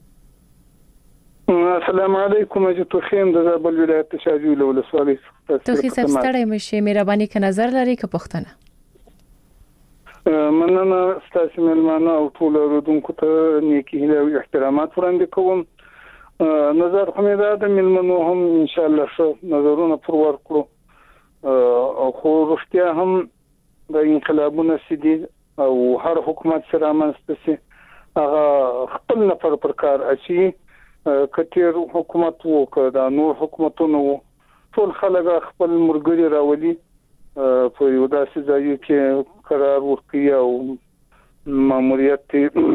السلام علیکم اجتو خیم د زابل ولایت شاجوی له ولسوالۍ توخی صاحب ستړی مشه مهرباني ک نظر لري ک پښتنه مننه ستاسو ملمانه او ټول اوریدونکو ته نیکی هیله او احترامات وړاندې کوم نظر خو مې دا د ملمنو هم ان شاء الله شو نظرونه پر ورکړو او خو رښتیا هم د انقلابونو سدي او هر حکومت سره منستسي هغه خپل نفر پر کار اچي کتیر حکومت وو کدا نور حکومتونو ټول خلک خپل مرګري راولي په یو داسې ځای کې قرار ورکړي او ماموریت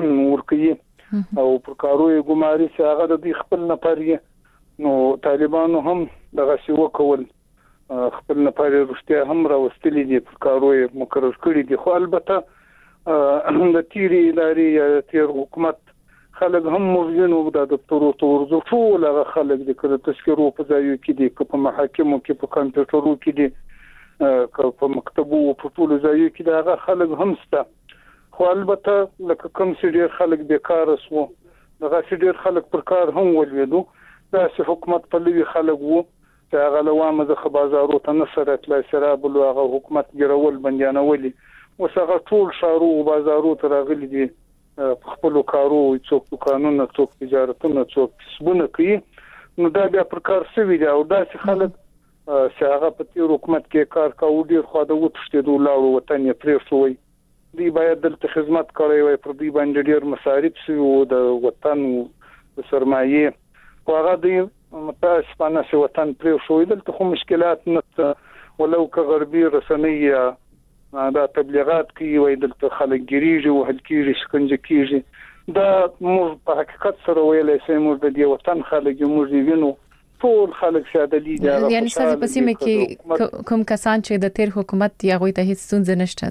ورکړي او پر کاروي ګماري چې هغه د دې خپل نفري نو طالبانو هم دغه څه وکول خپل نفري رښتیا هم راوستلي دي پر کاروي مقرر کړی دي خو البته د تیری اداري یا تیر حکومت خلک هم موجودو د دکتورو تورزو ټول هغه خلک د تذکرو په ځای کې دي په محاکمو کې په کمپیوټرو کې دي په مکتبو په ټول ځای کې دا خلک هم سته خو البته لکه کوم چې ډیر خلک بیکار وو دغه چې ډیر خلک پر کار هم ولویدو دا چې حکومت په لوی خلک وو چې هغه لوامه د بازارو ته نصر اطلاع شراب لو هغه حکومت ګرول بنديانولي وسغه ټول شارو او بازارو ته راغلي دي خپل کارو څوک قانون څوک تجارتونه څوک کسبونه کوي نو دا بیا پر کار سوي دي او دا چې خلک چې هغه په تیر حکومت کې کار کاوه ډیر خو د وټشتو لاړو وطن یې پرې شوی دی باید دلته خدمت کوي وي پر دې باندې ډیر مصارف شي د وطن د سرمایه خو هغه دی متاسفانه چې وطن پرې شوی دلته خو مشکلات نه ولو که غربي رسنۍ دا تبلیغات کوي وي دلته خلک ګریږي او هل کېږي شکنجه کېږي دا موږ په حقیقت سره ویلای شو موږ د دې وطن خلک موږ وینو ټول خلک ساده دي یعنی څه په سیمه کې کوم کسان چې د تیر حکومت یا غوي ته هیڅ ستونزه نشته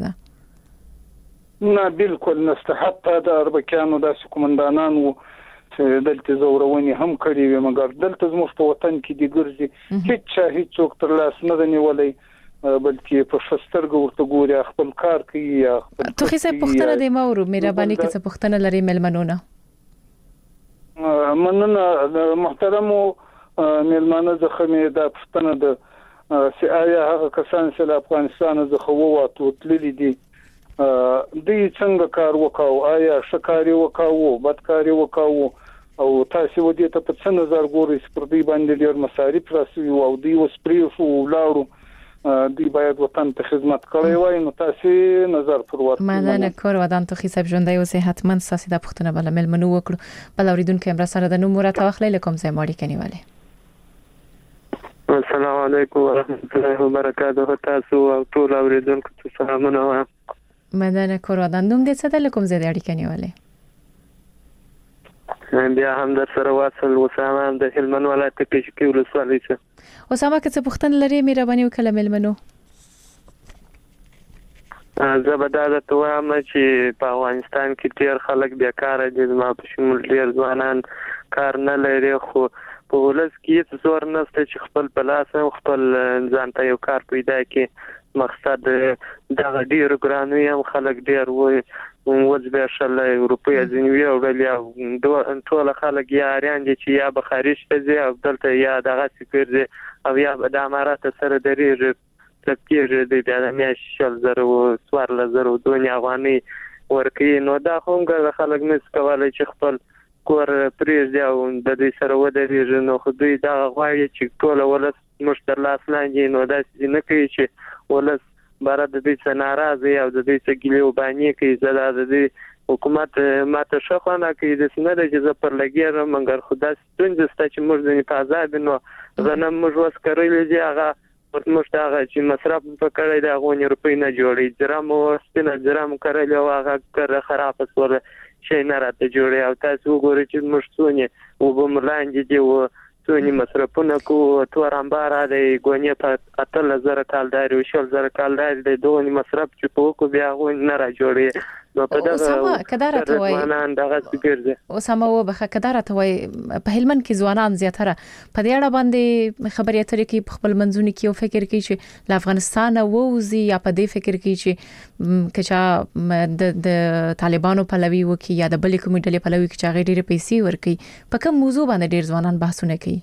ده نه بالکل نستحق د اربکانو د کومندانانو چې دلته زورونی هم کړی وي مګر دلته زموږ په وطن کې دي ګرځي هیڅ څوک تر لاس نه نیولې بلکې په فسترګ ورته ګوري خپل کار کوي خپل توخی صاحب پښتنه د مورو مهرباني کې څه پښتنه لري ملمنونه مننه محترمو ملمانه زخمه د پښتنه د سیایا هغه کسان چې له افغانستان څخه ووتو تللی دي دوی څنګه کار وکاو آیا شکاري وکاو بدکاري وکاو او تاسو ودی ته په څه نظر ګورئ پر دې باندې ډیر مصارف راسي او دوی وسپریو شو لاړو دوی باید وطن ته خدمت کوي وای نو تاسو نظر پر ورته مننه کور ودان ته حساب ژوندۍ او صحتمند ساسي د پښتنه بل ملمنو وکړو بل اوریدونکو امر سره د نوم مرته واخلې لکم زه ماړی کنيواله السلام علیکم ورحمت الله وبرکاته تاسو او ټول اوریدونکو ته سلامونه وایم مننه کور ودان نوم دې څه د لکم زه د اړیکې کنيواله بیا هم در سره واصل وسامه د هلمند ولایت کې ولسوالۍ څخه وسامه که څه پښتن لري مهرباني وکړه ملمنو زبدا د توام چې په افغانستان کې ډیر خلک بیکاره دي، ما په شمول ډیر ځوانان کار نه لري، خو په ولس کې څور نشته چې خپل پلاس او خپل ځان ته یو کار پیدا کړي. مقصد دا ډیر ګرانوي، هم خلک ډیر وي وځبېشل اروپا ځینوي او بل ټول خلک یا اریان دي چې یا به خارج ته ځي او دلته یا دغه سفر دي او یا د امارات سره درېږي تکیږي د بیا میاشل زره او سوار لزر او دنیا افغاني ورکی. نو دا هم ګر خلک نس کولای چې خپل کور پریږدي او د دې سره ودرېږي. نو خو دوی دا غواړي چې ټول ولس مشتر لاس لاندې، نو دا نه کوي چې ولس بار د دې څخه ناراضي او د دې څخه ګیلو باندې کوي. زړه د دې حکومت ماته شخونه کوي د سینې د جزا پر لګیره منګر خدا ستونزه ست چې موږ د تازه بنو غنم موږ وس کړی دی هغه مشته هغه چې مصرف پکړی دی هغه روپۍ نه جوړي درام او سپینه درام کړل او هغه کړه خراب سره شي نه راته جوړي. او تاسو وګورئ چې موږ څونه وبملاندې دی او څونه مصرفونه کو تور امبار دی ګونې په 8000 کالداري او 6000 کالداري د دوه مصرف چې په کو بیا غو نه را جوړي. نو په دغه کدارته وای ځوانان دغه ګرځي اوسمه وبخه کدارته وای په هلمند کې ځوانان زیاتره په دې اړه باندې خبرې اترې کې خپل منځونی کې او فکر کوي چې ل افغانستان ووزي یا په دې فکر کوي چې کچا د طالبانو پلوي وکي یا د بلې کومې ډلې پلوي کې چې غیر ډېر پیسې ورکي په کوم موضوع باندې ډېر ځوانان بحثونه کوي.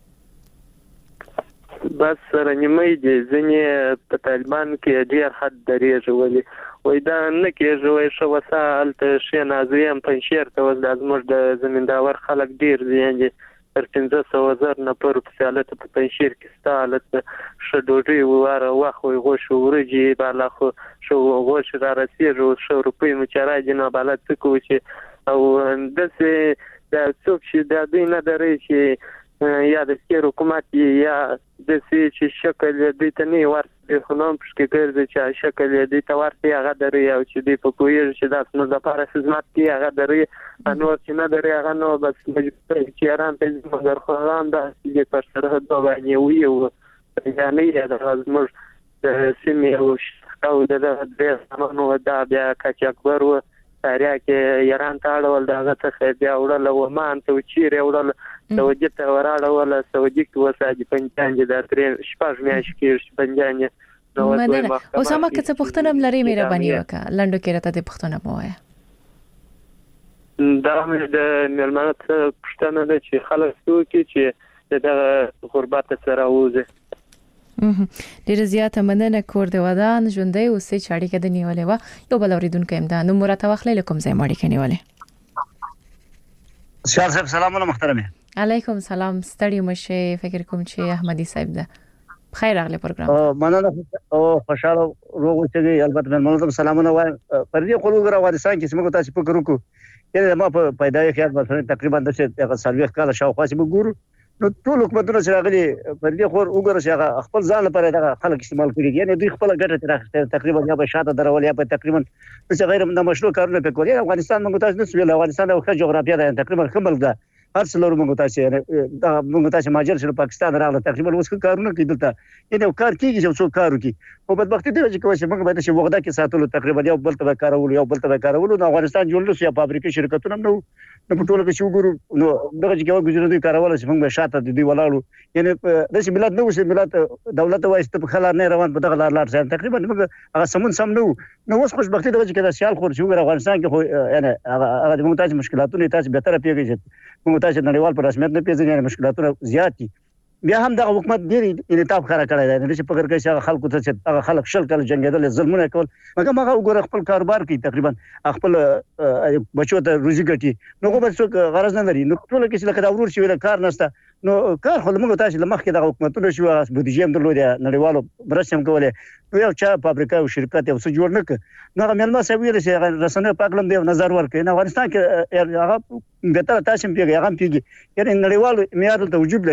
بس سره نیمه دي ځنې په طالبان کې ډیر حد درېږي ولې وای دا نه کېږي وای شو وسال ته شي نازیم پنځیر ته ول د ازمر د زمینداور خلک ډیر دي تر 500,000 نه پر سیالت په پنځیر کې ستالت شډوډي واره واخو غوښ ورجی بالا خو شو غوښ را رسېږي شو روپۍ مچراجي نه بالا تکو چې او دسه د څوک چې د دې نه درې چې یا د سیر حکومت یا د سې چې شکل دې ته نه ورته خنوم پښکې ګرځي چې شکل دې ته ورته هغه درې او چې دې په کویر چې د اسنو د لپاره خدمت کوي هغه درې انو چې نه درې هغه نو بس چې ران په مګر خلان د دې پر سره د باندې وی او یعنی دا زموږ د سیمې او د دې نو دا بیا کچ اکبر و تاریا کې ایران ته اړول دغه څه بیا وړل او مان ته چیرې وړل سعودي ته وراله ولا سعودي کې وساجي پنځانجه د ترې شپږ میاشتې کې پنځانجه نو اوسمه که څه پښتنه ملري مهرباني وکړه لندو کې راته د پښتنه موه دا مې د ملمنه پښتنه د چې خلک څوک چې د غربت سره وځي. ډیر زیاته مننه کور دی ودان ژوندۍ اوسې چاړي کې د نیولې و یو بل اوریدونکو امدا نو مرته واخلې کوم ځای ماړي کې نیولې. شال صاحب سلام علیکم محترمه. علیکم سلام ستړي مشه فکر کوم چې احمدي صاحب ده بخیر راغلی پروګرام. مننه او خوشاله روغ اوسئ البته مننه سلامونه وایم پر دې خلکو غره افغانستان کې سمګو تاسو فکر وکړو یعنی ما په پیدایي خیال مثلا تقریبا د څه سالوي کال شاوخوا چې وګورو نو ټول حکومتونه چې راغلي پر دې خور وګوره چې خپل ځان لپاره دا خلک استعمال کړي یعنی دوی خپل ګټه ترخه تقریبا یا په شاته درول یا په تقریبا څه غیر د مشروع کارونه کوي. افغانستان موږ تاسو نسو ویل افغانستان یو ښه جغرافیه ده تقریبا خپل ده هر څلور موږ تاسو دا موږ تاسو ماجر شنو پاکستان راغله تقریبا اوس کارونه کوي دلته یعنی کار کیږي چې څو کار کوي او بدبختی دی چې کوم چې موږ باید چې وغدا کې ساتلو تقریبا یو بل ته کارول یو بل ته کارول نو افغانستان جوړل شي فابریکې شرکتونه نو په ټولو کې شو ګورو نو دغه چې کوم ګزره دوی کارول چې موږ شاته دی ولاړو یعنی د ملت نو چې ملت دولت وایسته په خلار نه روان په دغه لار ځان تقریبا موږ هغه سمون سم نو اوس خوشبختی د چې سیال خور شو افغانستان کې خو یعنی هغه موږ تاسو مشکلاتونه تاسو به تر پیږي موږ تاسو نړیوال په رسمیت نه پیژنې مشکلاتونه زیات دي بیا هم د حکومت ډیر انعطاف خره کړی دی نو چې فکر کوي چې خلکو ته چې هغه خلک شل کله جنگیدل ظلمونه کول مګر هغه وګوره خپل کاروبار کوي تقریبا خپل بچو ته روزي ګټي نو به څوک غرض نه لري نو ټول کې چې لکه دا ورور شي ولا کار نشته نو کار خو موږ تاسو لمخ کې د حکومتونو شو بودیجه هم درلود نړیوالو برسم کوله نو یو چا فابریکه او شرکت یو څه جوړ نه ک نو هغه ملما سوي ویل چې رسنۍ پاکلم دی نظر ورکړي نو افغانستان کې هغه به تر تاسو پیږي هغه پیږي یعنی نړیوالو معیار ته وجود لري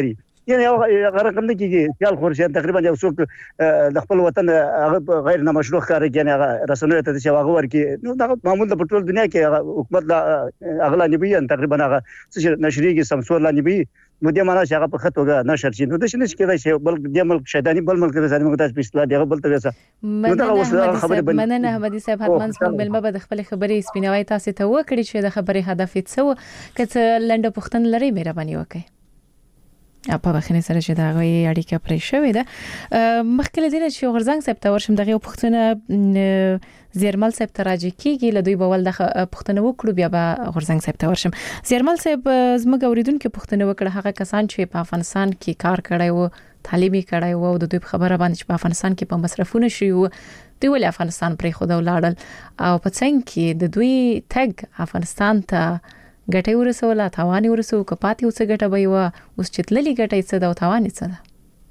یعنی هغه رقم نه کیږي خیال خورشي تقریبا یو څوک د خپل وطن هغه غیر نامشروع کار کوي یعنی هغه رسنوي ته چې هغه ورکی نو دا معمول د ټول دنیا کې حکومت لا اغلا نبی تقریبا هغه چې نشریږي سمسور لا نبی نو د معنا چې هغه په خطوګه نشر شي نو د شنه کې چې بل د ملک شیطانی بل ملک د ځانګړي مقدس په اصطلاح دی بل ته وسه مننه احمدي صاحب حتمان څنګه ملمه به د خپل خبرې سپینوي تاسو ته وکړي چې د خبرې هدف څه کته لنډه پوښتنه لري مهرباني وکړئ په بخنه سره چې دا غوي اړیکه پرې شوې ده مخکله دینه چې غرزنګ صاحب ته ورشم دغه پوښتنه زیرمل صاحب ته راځي کیږي له دوی په ول د پوښتنه وکړو بیا به غرزنګ صاحب ته ورشم زیرمل صاحب زموږ اوریدونکو پوښتنه وکړه هغه کسان چې په افغانستان کې کار کړی وو تعلیم کړی وو د دوی خبره باندې چې په افغانستان کې په مصرفونه شي وو دوی ول افغانستان پرې خو دا ولاړل او په څنګه کې د دوی تګ افغانستان ته ګټي ورسوله تاوان ورسو کپاتي اوس ګټه به و اوس چتللي ګټي څه دا تاوان څه ده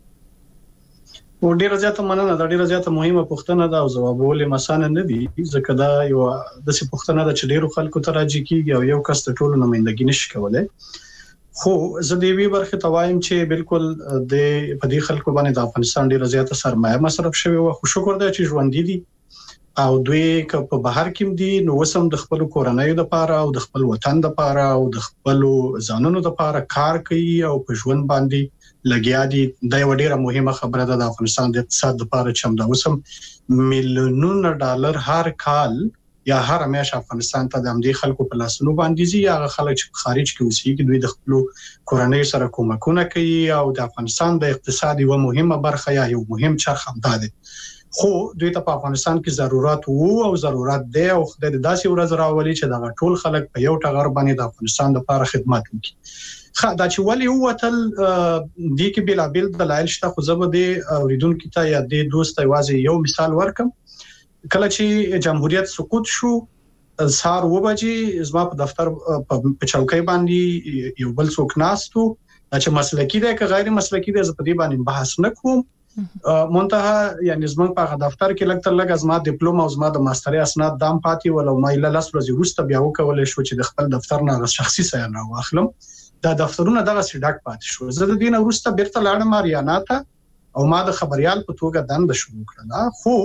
ډیره زیاته مننه دا ډیره زیاته مهمه پوښتنه ده او جوابول مسانه نه دي ځکه دا یو د څه پوښتنه ده چې ډیرو خلکو ته راځي کیږي او یو کس ته ټولو نمائندګي نشي کولای خو زه د وی برخه توایم چې بالکل د په دې خلکو باندې د افغانستان ډیره زیاته سرمایه مصرف شوی او خو شکر ده چې ژوند دي او دوی که په بهر کې دي نو وسم د خپل کورنۍ لپاره او د خپل وطن لپاره او د خپل ځانونو لپاره کار کوي او په ژوند باندې لګیا دي دا یو ډیره مهمه خبره ده د افغانستان د اقتصاد لپاره چې هم دا وسم میلیونونه ډالر هر کال یا هر همیشه افغانستان ته د همدې خلکو په لاسونو باندې زی هغه خلک چې خارج کې اوسېږي دوی د خپل کورنۍ سره کومکونه کوي او د افغانستان د اقتصاد یو مهمه برخه یا یو مهم چرخ هم ده خو دوی ته په افغانستان کې ضرورت وو او ضرورت دی او خدای دې داسې ورځ راولي چې دا ټول خلک په یو ټغر باندې د افغانستان لپاره خدمت وکړي دا چې ولې وتل د کې بلابل دلایل شته خو زه به د اوریدونکو ته یا د دوست یوازې یو مثال ورکم کله چې جمهوریت سقوط شو سار و بجې زما په دفتر په چوکۍ باندې یو بل څوک ناستو چې مسلکی دی که غیر مسلکی دی زه په دې باندې بحث نه کوم منتها یعنی زمونږ په دفتر کې لکتر لګ ازما ډیپلوما او زما د ماستري اسناد دام پاتې ول او مایله لاس ورځې وروسته بیا وکول شو چې د خپل دفتر نه شخصي سیان راوخلم دا دفترونه دغه سیډاک پاتې شو زه د دین وروسته بیرته لاړم اریانا ته او ما د خبريال په توګه دند شروع کړل خو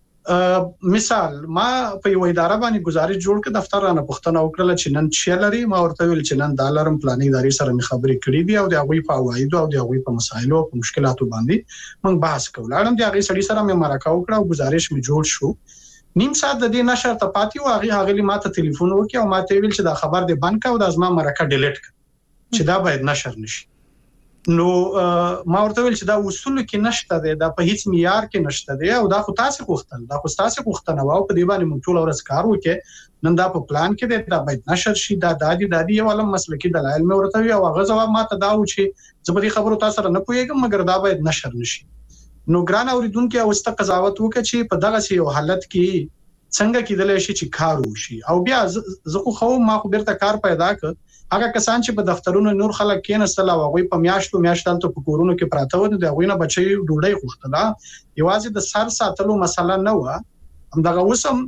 مثال ما په یو اداره باندې گزارش جوړ کړ دفتر رانه پښتنه وکړه چې نن چلري ما ورته ویل چې نن ډالرم پلانینګ ادارې سره مې خبرې کړې دي او د هغوی په عواید او د هغوی په مسایلو او مشکلاتو باندې موږ بحث کوو لاړم د هغه سړي سره مې مرکه وکړه او گزارش مې جوړ شو نیم ساعت د دې نشر ته پاتې او هغه ما ته ټلیفون وکړ او ما ته ویل چې دا خبر دې بند کړه او د ازما مرکه ډیلیټ کړه چې دا باید نشر نشي نو ما ورته ویل چې دا اصول کې نشته دی دا په هیڅ معیار کې نشته دی او دا خو تاسو غوښتل دا خو تاسو غوښتنه واو په دی باندې مونږ ټول ورځ کار وکړو نن دا په پلان کې دی دا باید نشر شي دا دادی یو علم مسلکی دلایل مې ورته وی او هغه ځواب ما ته دا و چې زبري خبرو تاسو سره نه پوهیږم مګر دا باید نشر نشي نو ګران اوریدونکو اوسته قضاوت وکړي چې په دغه یو حالت کې څنګه کېدلی شي چې کار وشي او بیا زه خو ما خو بیرته کار پیدا کړ هغه کسان چې په دفترونو نور خلک کېنستل او هغه په میاشتو ته په کورونو کې پراته و د غوینه بچي ډوډۍ خوښتله یوازې د سر ساتلو مسله نه و همدغه وسم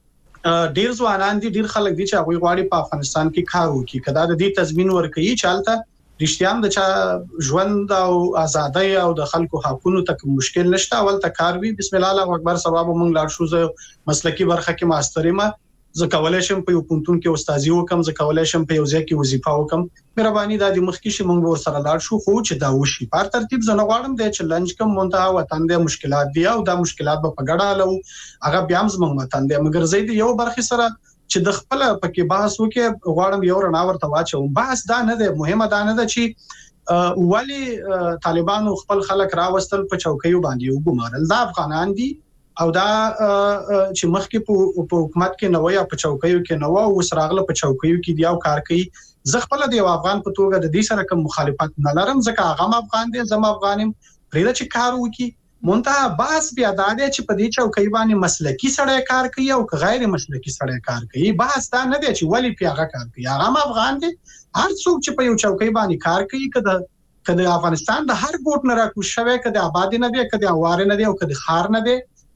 ډیر ځوانان دي ډیر خلک دي چې هغه غواړي په افغانستان کې کار وکړي کدا د دې تضمین ورکړي چالتہ رښتیا د چا ژوند او ازادۍ او د خلکو حقوقو ته مشکل نشته اول ته کار وی بسم الله اکبر ثواب مونږ لاړ شو زه مسلکی برخه کې ماستری ما زه کولای شم په یو پونتون کې استادي وکم زه کولای شم په یو ځای کې وظیفه وکم مهرباني د مخکې شي مونږ ور سره لاړ شو خو چې دا وشي په ترتیب زنه غواړم د چیلنج کوم منتها وطن د مشکلات دی او دا مشکلات په ګډه لو هغه بیا زموږ وطن دی مګر زید یو برخه سره چې د خپل پکې بحث وکي غواړم یو رڼا ورته واچوم بحث دا نه دی مهمه دا نه ده چې ولی طالبانو خپل خلک راوستل په چوکیو باندې وګمارل دا افغانان دي او دا چې مخکې په حکومت کې نو یا په چوکیو کې نو او سراغله په چوکیو کې دی او کار کوي زه خپل د افغان په توګه د دې سره کوم مخالفت نه لرم ځکه هغه افغان دي زم افغانم پرې چې کار وکي منتها باس بیا دا دی چې په دې چوکۍ باندې مسلکی سړی کار کوي او غیر مسلکی سړی کار کوي باس دا نه دی چې ولی پیغه کار کوي هغه افغان دي هر څوک چې په یو چوکۍ باندې کار کوي کده افغانستان د هر ګوټ نه راکوش شوی کده آباد نه دی کده اوار نه دی او کده خار نه دی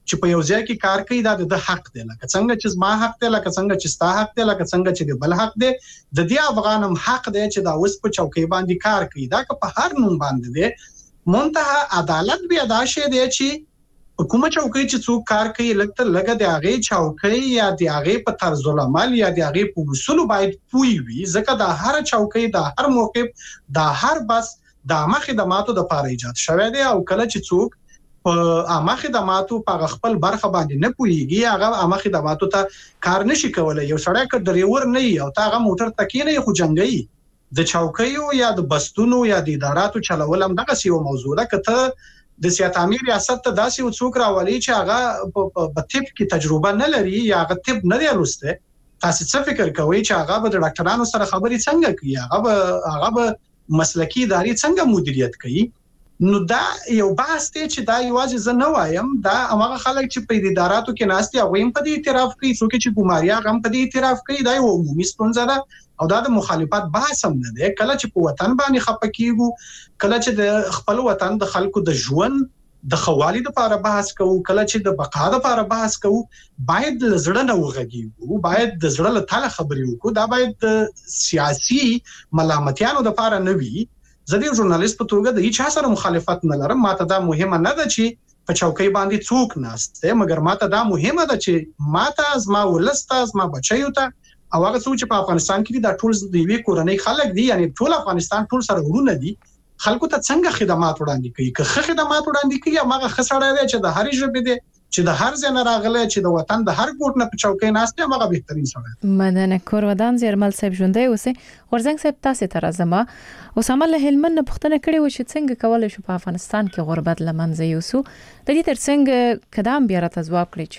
چې په یو ځای کې کار کوي دا د حق دی، لکه څنګه چې ما حق دی، لکه څنګه چې ستا حق دی، لکه څنګه چې د بل حق دی، د دې افغانم حق دی چې دا اوس په چوکۍ باندې کار کوي. دا که په هر نوم باندې دی، منتها عدالت بیا دا شی دی چې کومه چوکۍ چې څوک کار کوي لکه د هغې چوکۍ یا د هغې په طرز العمل یا د هغې په اصولو باید پوه وي، ځکه دا هر چوکۍ، دا هر موقف، دا هر بس د عامه خدماتو دپاره ایجاد شوی دی. او کله چې څوک په عامه خدماتو په خپل برخه باندې نه پوهیږي، هغه عامه خدماتو ته کار نشي کولی. یو سړی که ډریور نه وي او ته هغه موټر ته کېنوي خو جنګوي، د چوکیو یا د بستونو یا د اداراتو چلول هم دغسې یو موضوع ده. که ته د سیاحت امیر ریاست ته داسې یو څوک راولي چې هغه په طب کې تجربه نه لري یا هغه طب نه دی لوستی، تاسې څه فکر کوئ چې هغه به د ډاکټرانو سره خبرې څنګه کوي؟ هغه به مسلکي ادارې څنګه مدیریت کوي؟ نو دا یو بحث دی چې دا یوازې زه نه وایم، دا هماغه خلک چې په اداراتو کې ناست دي هغوی هم په دې اعتراف کوي، څوک چې ګماري هغه هم په دې اعتراف کوي. دا یو عمومي ستونزه ده او دا د مخالفت بحث هم نه دی. کله چې په وطن باندې خفه کیږو، کله چې د خپل وطن د خلکو د ژوند د خوالي لپاره بحث کوو، کله چې د بقا لپاره بحث کوو، باید له زړه نه وغږیږو، باید د زړه له تله خبرې وکړو. دا باید د سیاسي ملامتیانو لپاره نه وي. زه د ژورنالیست په توګه د هیڅ سره مخالفت نه لرم، ماته دا مهمه نه ده چې په چوکۍ باندې څوک ناست دی، مګر ماته دا مهمه ده چې ماته زما ولس ته، زما بچیو ته او هغه څوک چې په افغانستان کې دي دا ټول د یوې کورنۍ خلک دي، یعنی ټول افغانستان ټول سره ورونه دي، خلکو ته څنګه خدمات وړاندې کوي. که ښه خدمات وړاندې کوي، هغه ښه سړی دی چې د هرې ژبې دی، چې د هر ځای نه راغلی، چې د وطن د هر ګوټ نه په چوکۍ ناست دی، هغه بهترین سړی دی. مننه. کورودان زیرمل صاحب ژوندی اوسئ. غورځنګ صاحب تاسې ته راځم. اسامه له هلمند نه پوښتنه کړې وه چې څنګه کولی شو په افغانستان کې غربت له منځه یوسو. د دې ترڅنګ که دا هم بیا راته ځواب کړئ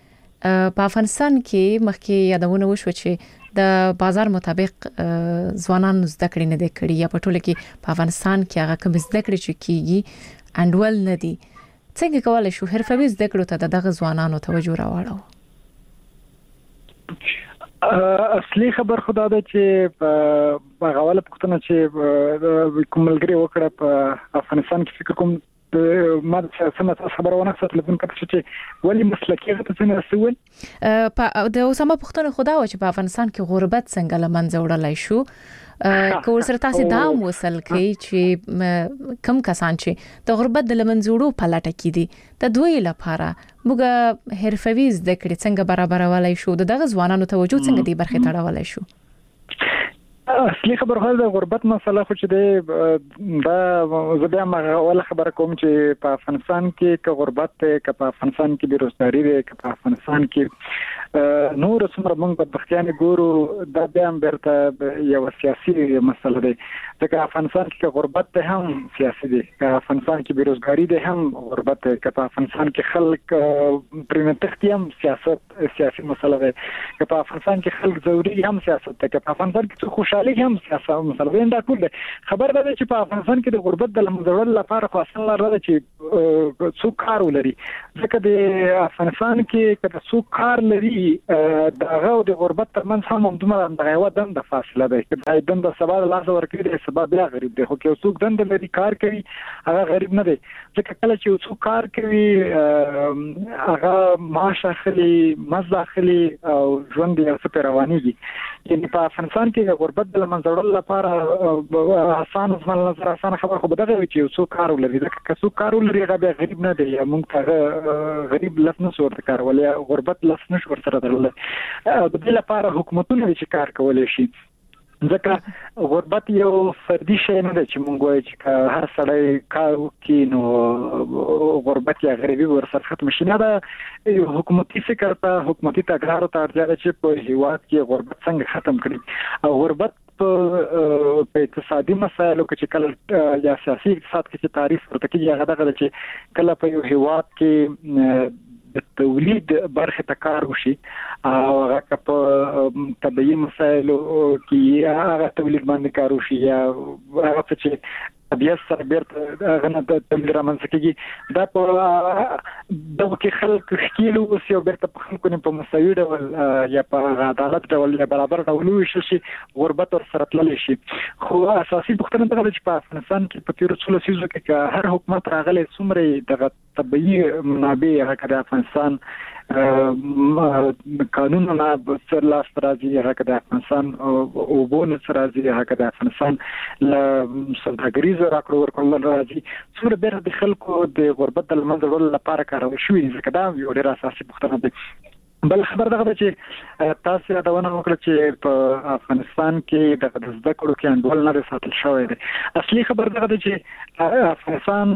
چې په افغانستان کې مخکې یادونه وشوه چې د بازار مطابق ځوانان زده کړې نه دي کړي، یا په ټوله کې په افغانستان کې هغه کوم زده کړې چې کیږي انډول نه دي. څنګه کولی شو حرفوي زده کړو ته د دغه ځوانانو توجه راوړو؟ اصلي خبر خدا ده چې په غواله پښتنه چې کوم ملګری وکړه په افغانستان کې فکر کوم ما څنګه خبرونه ستلون کړ چې ولی مسلکي غته څنګه رسول په د اوسامه پښتنه خدا و چې په افغانستان کې غربت څنګه لمنځه وړلای شو. کور سره تاسو دا وصل کی چې کم کسان چې د غربت د لمنځوړو په لټه کې دي د دوی لپاره موږ حرفوي زده کړې څنګه برابرولای شو، دغه ځوانانو توجه څنګه دی برخه تړولای شو؟ اصلي خبره د غربت مسله خو چې دا زه بیا ولا خبره کوم چې په افغانستان کې که غربت دی، که په افغانستان کې بیروزګاری دی، که په افغانستان کې نور څومره موږ په بختیانې ګورو، دا بیا هم بیرته یو سیاسي مسله دی. ځکه افغانستان کې غربت دی هم سیاسي دی، که افغانستان کې بیروزګاری دی هم غربت دی، که په افغانستان کې خلک پرې تختی هم سیاسي مسله دی، که په افغانستان کې خلک ضروري هم سیاست دی، که په افغانستان کې خوشحالي هم سیاست مسله دا ټول دی. خبر ده چې په افغانستان کې د غربت د لمنځه لپاره خو اصل لاره ده چې څوک کار ولري. ځکه د افغانستان کې که څوک کار لري دغه او د غربت ترمنځ هم دومره د یو دنده فاصله ده چې دا دنده سبا د لاس ورکړي د سبا بیا غریب دی، خو که څوک دنده لري کار کوي هغه غریب نه دی. ځکه کله چې څوک کار کوي هغه معاش اخلي، مزد اخلي او ژوند یې څه روانيږي. یعنی په افغانستان کې غربت د منځوړل لپاره آسان ځمن نظر آسان خبر خو بدغه چې څوک کار ولري. ځکه که څوک کار ولري هغه بیا غریب نه دی، یا موږ غریب لس نه ورته کار ولیا غربت لس نه ورته درلود. د دې لپاره حکومتونه چې کار کولای شي، ځکه غربت یو فردي شی نه دی چې موږ وایو چې هر سړی کار وکړي نو غربت یا غریبي ورسره ختم شي. نه دا حکومتي فکر ته، حکومتي تګلارو ته اړتیا ده چې په هیواد کې غربت څنګه ختم کړي. او غربت په اقتصادي مسایلو کې چې کله یا سیاسي اقتصاد کې چې تعریف ورته کېږي هغه دغه چې کله په یو هیواد کې د تولید برخه ته کار وشي او هغه په طبيعي مسایلو کې هغه تولید باندې کار وشي، یا هغه چې طبيعت سره بیرته غنه د تبلیغ رامنځکیږي دا په دغه کې خلک ښکیلو اوس یو بیرته په خلکو نه په مساوي ډول یا په عدالت ډول یا برابر ډول وشي شي غربت ور سره تللی شي خو اساسي پوښتنه دا ده چې په افغانستان کې په تیر څو لسیزو کې هر حکومت راغلی څومره دغه طبيعي منابع هغه د افغانستان قانونونه سر لاس راځي هغه د افغانستان او بون سر راځي هغه د افغانستان له سوداګریزو راکړو ورکول راځي څومره بیره د خلکو د غربت د منځ وړلو لپاره کارول شوی ځکه دا یو ډېر اساسي پوښتنه ده بل خبر دغه چې تاسو دا ونه وکړه چې په افغانستان کې د زده کړو کې انډول نه ساتل شوی دی اصلي خبر دغه چې افغانستان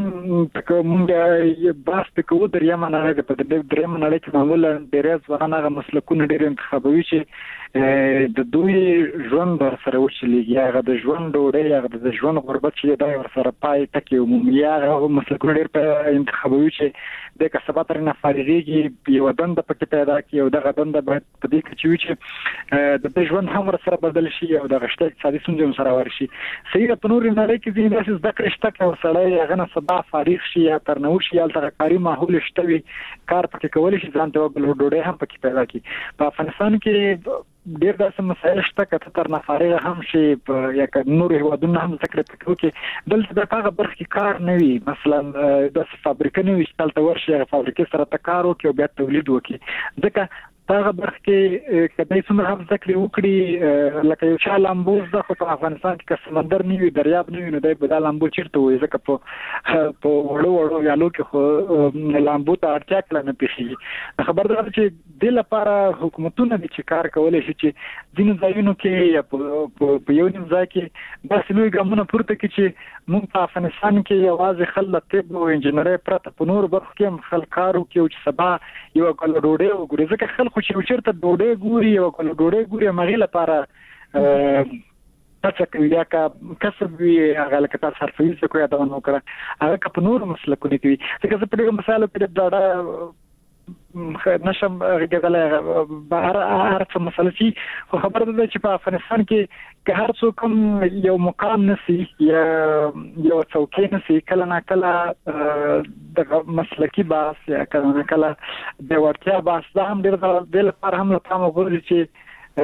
کومه باس په کوو دریا مناله په دریا مناله کې معمولا ډېر ځوانان هغه مسلکونه ډېر انتخابوي چې د دوی ژوند سره وشلېږي هغه د ژوند ډوډۍ هغه د ژوند غربت چې دا ور سره پای ټکی عمومي هغه مسلکونه ډېر په انتخابوي چې د کسبات رنه فارغيږي یو دند پکې پیدا کی او دغه دند باید په دې کې چې د ژوند هم ور سره بدل شي او د غشته اقتصادي ستونزې سره ورشي صحیح په نور نه لکه ځینې داسې زده کړې شته چې وسړی هغه نه سبا فارغ شي یا ترنو شي یا د کاري ماحول شته وي کار پکې کول شي ځان ته بل ډوډۍ هم پکې پیدا کی په افغانستان کې ډېر داسې مسایل شته چې تر نه فارغ هم شي یا نور هیوادونه هم ذکر پکې کې دلته د هغه برخه کې کار نه وي مثلا د فابریکې نه وي چې تل ورشي فابریکې سره تکارو کې او بیا تولید وکړي ځکه هغه برخه کې کله څومره هم ذکر وکړي لکه یو شال لامبوز د افغانستان کې سمندر نه وي دریاب نه وي نو د بدل لامبو چیرته وي ځکه په وړو یالو کې خو لامبو ته اړتیا کله نه پیښیږي خبر ده چې د لپاره حکومتونه د کار کولای شي چې ځینې ځایونو کې یا په یو نیم ځای کې داسې لوی ګامونه پورته کړي چې موږ په افغانستان کې یوازې خلک طب او انجنیري پرته په نور برخو کې خلک کار کوي چې سبا یو کله ډوډۍ وګوري ځکه خلک خو چې چیرته ډوډۍ ګوري او کله ډوډۍ ګوري مغې لپاره تاسو کوي یا کسب وی هغه لکه تاسو صرفي څه کوي دا نو کړه هغه په نور مسلکونه کوي ځکه په دې مثال کې دا نشم غږدل بهر څه مسله شي خو خبره ده چې په افغانستان کې هر څوک یو مقام نسی یا یو څوکۍ نسی کله نه کله د مسلکی باس یا کله نه کله د ورتیا باس دا هم ډېر د لپاره هم لپاره وګورئ چې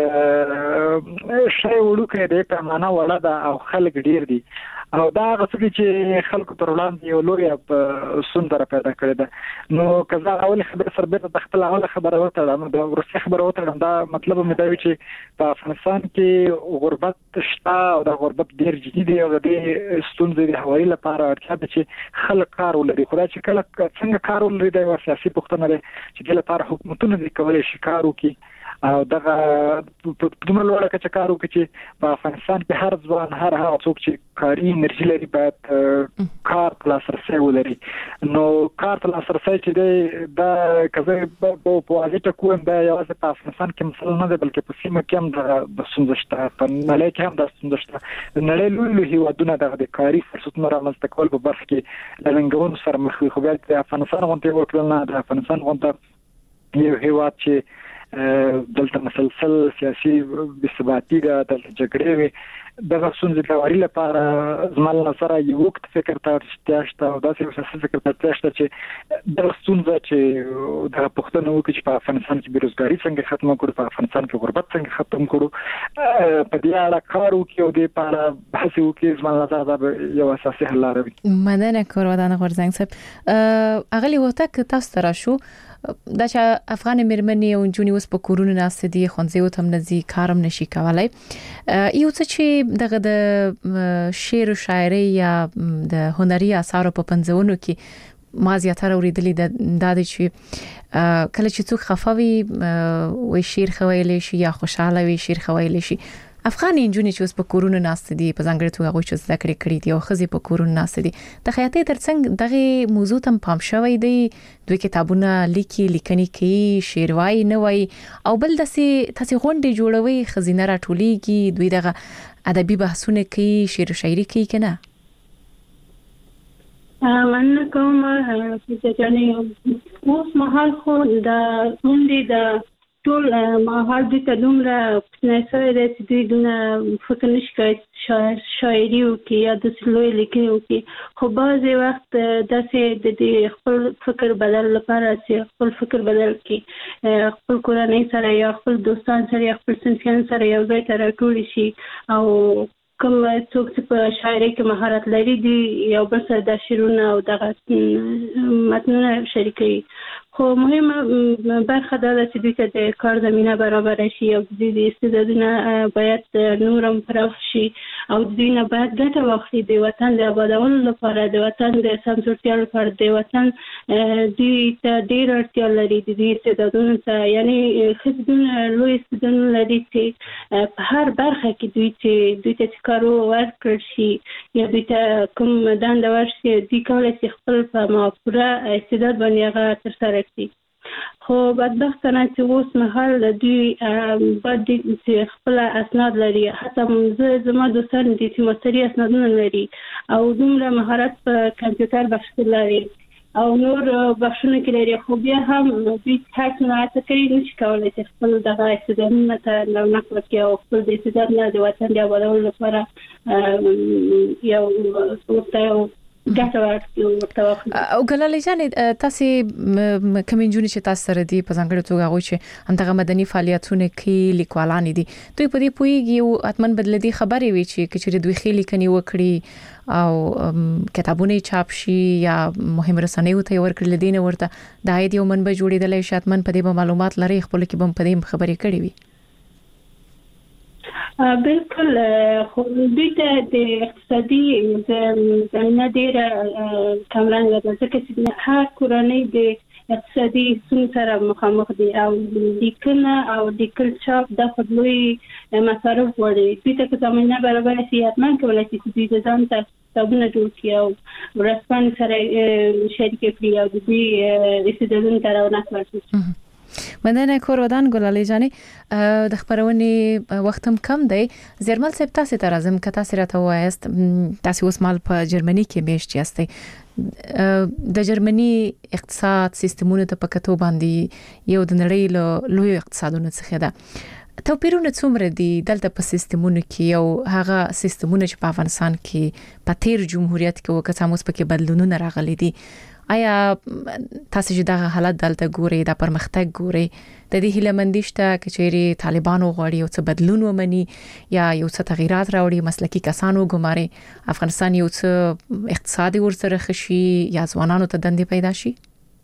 شای وړوکې د پیمانه وړه ده او خلک ډېر دي او دا هغه څه چې خلکو پر وړاندې یو لوی سندره پیدا کړې ده نو کزا اول خبره سره به د خپل اول خبره وته د ورسې خبره وته دا مطلب مې دا چې په افغانستان کې غربت شته او د غربت ډېر جدي دی او د ستونزې د حوالې لپاره اړتیا ده چې خلک کار ولري خو دا چې کله څنګه کار ولري د سیاسي پوښتنه ده چې د لپاره حکومتونه د کولای شي کار وکړي او دغه دومره لوړه کچه کار وکړي چې په افغانستان کې هر ځوان هر هغه څوک چې کاري انرژي لري باید کار ته لاسرسی ولري نو کار ته لاسرسی چې دی دا کزه په واضح ټکوم دا یوازې په افغانستان کې مثلا نه دی بلکې په سیمه کې هم د ستونزې شته په نړۍ کې هم د ستونزې شته د نړۍ لوی هیوادونه د کاري فرصتونو رامنځته کول په برخه کې د ننګونو سره مخ خو بیا د افغانستان غونډه وکړل نه د افغانستان غونډه یو هیواد چې دلته مسلسل سیاسي بثباتی ده دلته جګړې وي دغه ستونزې د وری لپاره زمال نظر یو وخت فکر ته اړتیا او داسې سیاسي فکر ته اړتیا شته چې د ستونزې چې د پښتنو کې چې په افغانستان کې بیروزګاری څنګه ختم کړو په افغانستان کې غربت څنګه ختم کړو په دې اړه کار وکړو د لپاره بحث وکړو زمال نظر یو اساسي حل لري مننه کورودان غورزنګ صاحب اغلی وته تاسو تر شو دا چې افغان مېرمنې او جونی اوس په کورونو ناست دي خونځې او تم نزي کارم نشي کولای یو څه چې دغه د شعر او شاعري یا د هنري اثارو په پنځونو کې ما زیاتره اوریدلې د چې کله چې څوک خفوي وي شعر خوایلی شي یا خوشاله وي شعر خوایلی شي افغان انجونی چې اوس په کورونو ناست دي په ځانګړي توګه غوښتل چې ذکر کړی دي او خزي په کورونو ناست دي د خیاطۍ ترڅنګ دغه موضوع تم پام شوی دی دوی کتابونه لیکني کوي شعر وایي نه وایي او بل داسې تاسو غونډې جوړوي خزینه راټولېږي دوی دغه ادبي بحثونه کوي شعر و شاعري کوي کنه مننه کوم چې اوس مهال خو د غونډې د ټول مهال د تدومره پنځه د دې فکر نشي شاعري وکي یا د سلوي لیکني وکي خو بعضي وخت داسې د خپل فکر بدل لپاره چې خپل فکر بدل کی خپل کورنۍ سره یا خپل دوستان سره یا خپل صنفیان سره یو ځای ته راټول شي او کوم څوک چې په شاعري کې مهارت لري دي یو بل سره د شعرونه او دغه متنونه شریکي خو مهمه برخه دا ده چې دوی ته د کار زمینه برابر شي او د استعدادونه باید نورم پراخ شي او دوی نه باید ګټه واخلي د وطن د آبادولو لپاره د وطن د سمسورتیا لپاره د وطن دوی ته ډېر اړتیا لري د دې استعدادونو ته یعنی خدمتونه لوی استعدادونه لري چې په هر برخه کې دوی ته کار ورکړل شي یا دوی ته کوم دنده ورشي دوی کولای شي خپل په پوره استعداد باندې هغه ترسره کړي خو بدبختانه چې اوس مهال دوی باید چې خپل اسناد لري حتی زما دوستان دي چې مستری اسنادونه لري او دومره مهارت په کمپیوټر بخش لري او نور بخشونه کې لري خو بیا هم دوی هیڅ نه کوي نشي کولای چې خپل دغه استعدادونه ته نقل کړي او خپل د استعداد نه د وطن د آبادولو لپاره یو څه او ګلالي جان تاسو کمنجونی چې تاسو سره دی په ځانګړي توګه غوي چې همدغه مدني فعالیتونه کې لیکوالان دي دوی په دې پويږي او اتمن بدل دي خبرې وي چې کچې دوی خېلی کني وکړي او کتابونه چاپ شي یا مهم رسنیو ته ورکړل دي نه ورته د عاید یو منبع جوړیدل شي اتمن په دې معلومات لري خپل کې بم په دې خبرې کړې وي بالکل خو دوی ته د اقتصادي زمینه ډېره کمرنګه ده ځکه چې هر کورنۍ د اقتصادي ستونزو سره مخامخ دي او لیکنه او لیکل چاپ د خپلوي مصارف وړي دوی ته زمینه برابر شي حتما کولای شي چې دوی د ځان ته کتابونه جوړ کړي او ورسپان سره شریک کړي او دوی استعدادونه تر او نه کړي مننه کورودان ګلالي جاني د خبرونې وخت هم کم دی زرمل صاحب تاسو ته راځم که تاسو راته وایست تاسو اوس مال په جرمني کې میشت یاستئ د جرمني اقتصاد سیستمونه ته پکتو باندې یو د نړۍ له لوی اقتصادونو څخه ده توپیرونه څومره دي دلته په سیستمونو کې او هغه سیستمونه چې په افغانستان کې په تیر جمهوریت کې وکړه سموس پکې بدلونونه راغلي دي آیا تاسو چې دا حالت دلته ګوري دا پرمختګ ګوري د دې هیلمندۍ شته چې طالبانو غواړي او څه بدلون ومني یا یو څه تغیرات راوړي مسلکي کسانو ګماري افغانستان یو څه اقتصادي ورسره خشي یا ځوانانو ته دندې پیدا شي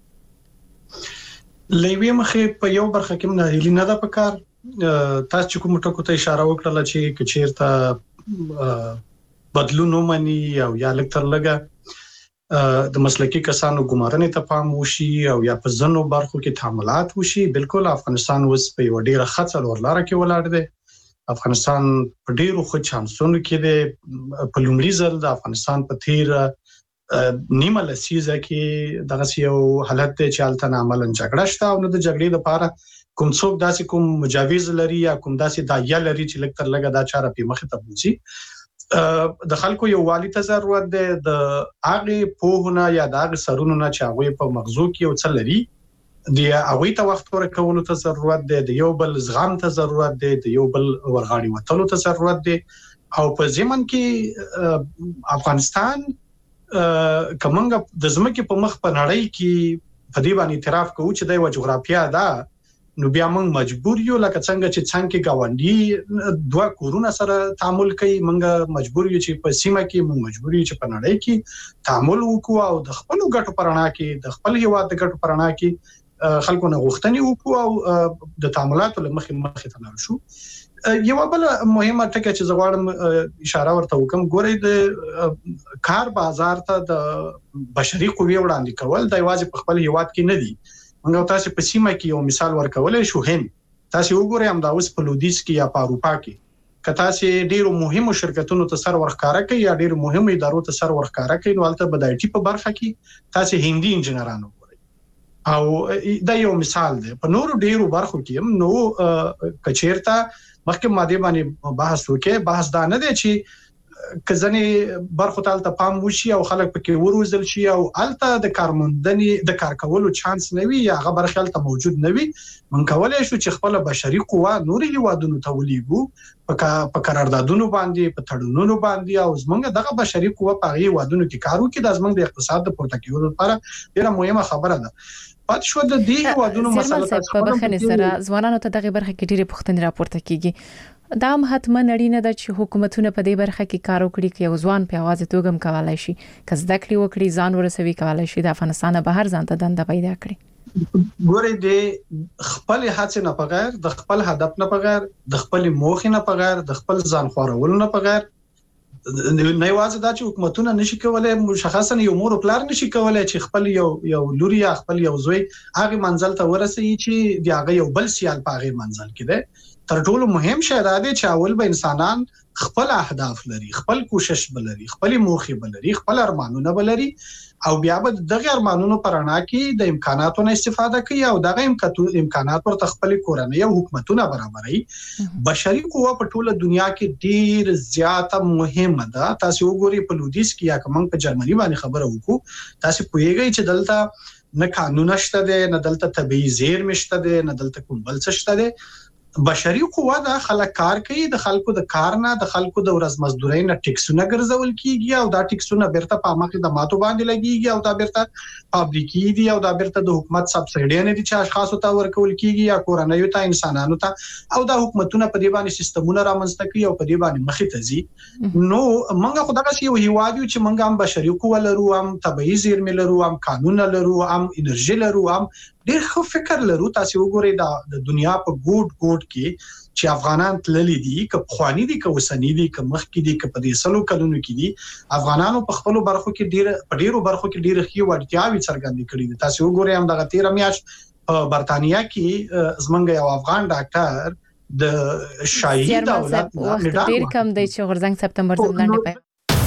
لوي مخې په یو برخه کې نه هیلي نه ده پکار تاسو کوم ټکو ته اشاره وکړه چې کچیرته بدلون ومني او یا لکتر لګا د مسلکي کسانو ګمارنې ته پام وشي او یا په ځنو برخو کې تعاملات وشي بالکل افغانستان اوس په یو ډیره خطر ورلاره کې ولاړ دی افغانستان په ډیرو ښه چانسونو کې دی په لومړي ځل د افغانستان په تیر نیمه لسیزه کې دغه یو حالت دی چې الته عملاً جګړه شته او نو د جګړې لپاره کوم څوک داسې کوم مجاوز لري یا کوم داسې دایا لري چې لکتر لګا دا چاره په مخه ته بوزي د خلکو یو والی ته ضرورت ده د هغه پوهونه یا د هغه سرونو نه چې هغه په مغزو کې یو څه لري د هغه ته وخت ورکولو ته ضرورت ده د یو بل زغم ته ضرورت ده د یو بل ورغاړي وتلو ته ضرورت ده او په ځمن کې افغانستان کومنګ د زمکه په مخ په نړۍ کې په دې باندې اعتراف کوو چې د جغرافیا ده نو بیا موږ مجبور یو لکه څنګه چې څنګه گاونډي دوه کورونه سره تعامل کوي موږ مجبور یو چې په سیمه کې موږ مجبور یو چې په نړۍ کې تعامل وکړو او د خپل ګټو پرانا کې د خپل هیواد د ګټو پرانا کې خلکو نه غوښتنې وکړو او د تعاملاتو مخې ته لاړ شو یو بل مهمه ټکی چې زغړم اشاره ورته وکم ګورې د کار بازار ته د بشري قوی وړاندې کول د یوازې په خپل هیواد کې نه دي موږ تاسو په سیمه کې یو مثال ورکولای شو هم تاسو وګورئ هم دا اوس په لودیس کې یا په اروپا کې کته چې ډیرو مهمو شرکتونو ته سر ورخاره کوي یا ډیرو مهمو ادارو ته سر ورخاره کوي نو البته په دایټي په برخه کې تاسو هندي انجنیرانو وګورئ او دا یو مثال دی په نورو ډیرو برخو کې هم نو کچیرته مخکې ماده باندې بحث وکړي بحث دا نه دی چې کزنې برخو ته پام وشي او خلک پکې وروزل شي او الته د کارموندنې د کار کولو چانس نه وي یا هغه برخه ته موجود نه وي من کولای شو چې خپل بشري قوه نوري هیوادونو ته ولېګو په قراردادونو باندې په تړونونو باندې او زمونږ دغه بشري قوه په هیوادونو کې کار وکړي د زمونږ د اقتصاد د پورته کېدو لپاره ډیره مهمه خبره ده. پات شو د دې هیوادونو مسله په بخښنې سره ځوانانو ته دغه برخه کې ډیره پوښتنې راپورته کیږي. دا مهمه نړۍ ده چې حکومتونه په دې برخه کې کار وکړي چې یو ځوان په आवाज توګم کولای شي که زده کړې وکړي ځان ورسوي کولای شي د افغانستان بهر ځان ته دنده پیدا کړي. ګورې د خپل هڅې نه بغیر د خپل هدف نه بغیر د خپل موخې نه بغیر د خپل ځان خورولو نه بغیر نه یوازې دا چې حکومتونه نشي کولای مشخصا یو مور او پلار نشي کولای چې خپل یو لوري یا خپل یو زوی هغه منزل ته ورسوي چې دی هغه یو بل سیال په هغه منزل کې ده. تر ټولو مهم شی دا دی چې اول به انسانان خپل اهداف لري خپل کوشش بلري خپل موخې بلري خپل ارمانونه بلري او بیا به دغه ارمانونو پرانا کې د امکاناتو نه استفاده کوي او دغه امکانات ورته خپل کورنۍ او حکومتونه برابري. بشري قوه په ټوله دنیا کې ډیر زیاته مهمه ده. تاسو وګورئ په لودیس کې یا کوم په جرمني باندې خبره وکړو تاسو پوهیږئ چې دلته نه قانون شته ده نه دلته طبيعي زیرمې شته ده نه دلته کوم بل څه شته ده. بشري قوه د خلک کار کوي د خلکو د کار نه د خلکو د ورځ مزدورۍ نه ټیکسونه ګرځول کیږي او دا ټیکسونه بیرته په مخې د ماتو باندې لګیږي او دا بیرته فابریکي دي او دا بیرته د حکومت سبسایډي نه دي چې اشخاصو ته ورکول کیږي یا کورنیو ته انسانانو ته او دا حکومتونه په دې باندې سیستمونه رامنځته کوي او په دې باندې مخې ته ځي. نو موږ خدای یو هیواد یو چې موږ هم بشري قوه لرو هم طبيعي زیرمې لرو هم قانون لرو هم انرژي لرو هم ډېر ښه فکر لرو. تاسو وګورئ د دنیا په ګوټ کې چې افغانان تللي دي که خواني دي که وسنی دي که مخ کې دي که په دې سلو کلونو کې دي افغانانو په خپل برخو کې ډیرو برخو کې ډیره ښه وړتیاوي څرګندې کړې دي. تاسو وګورئ هم دغه 13 میاشت په برتانیا کې زمونږ یو افغان ډاکټر د شاهي دولت ډیر کم دی چې غورځنګ سپتمبر زموږ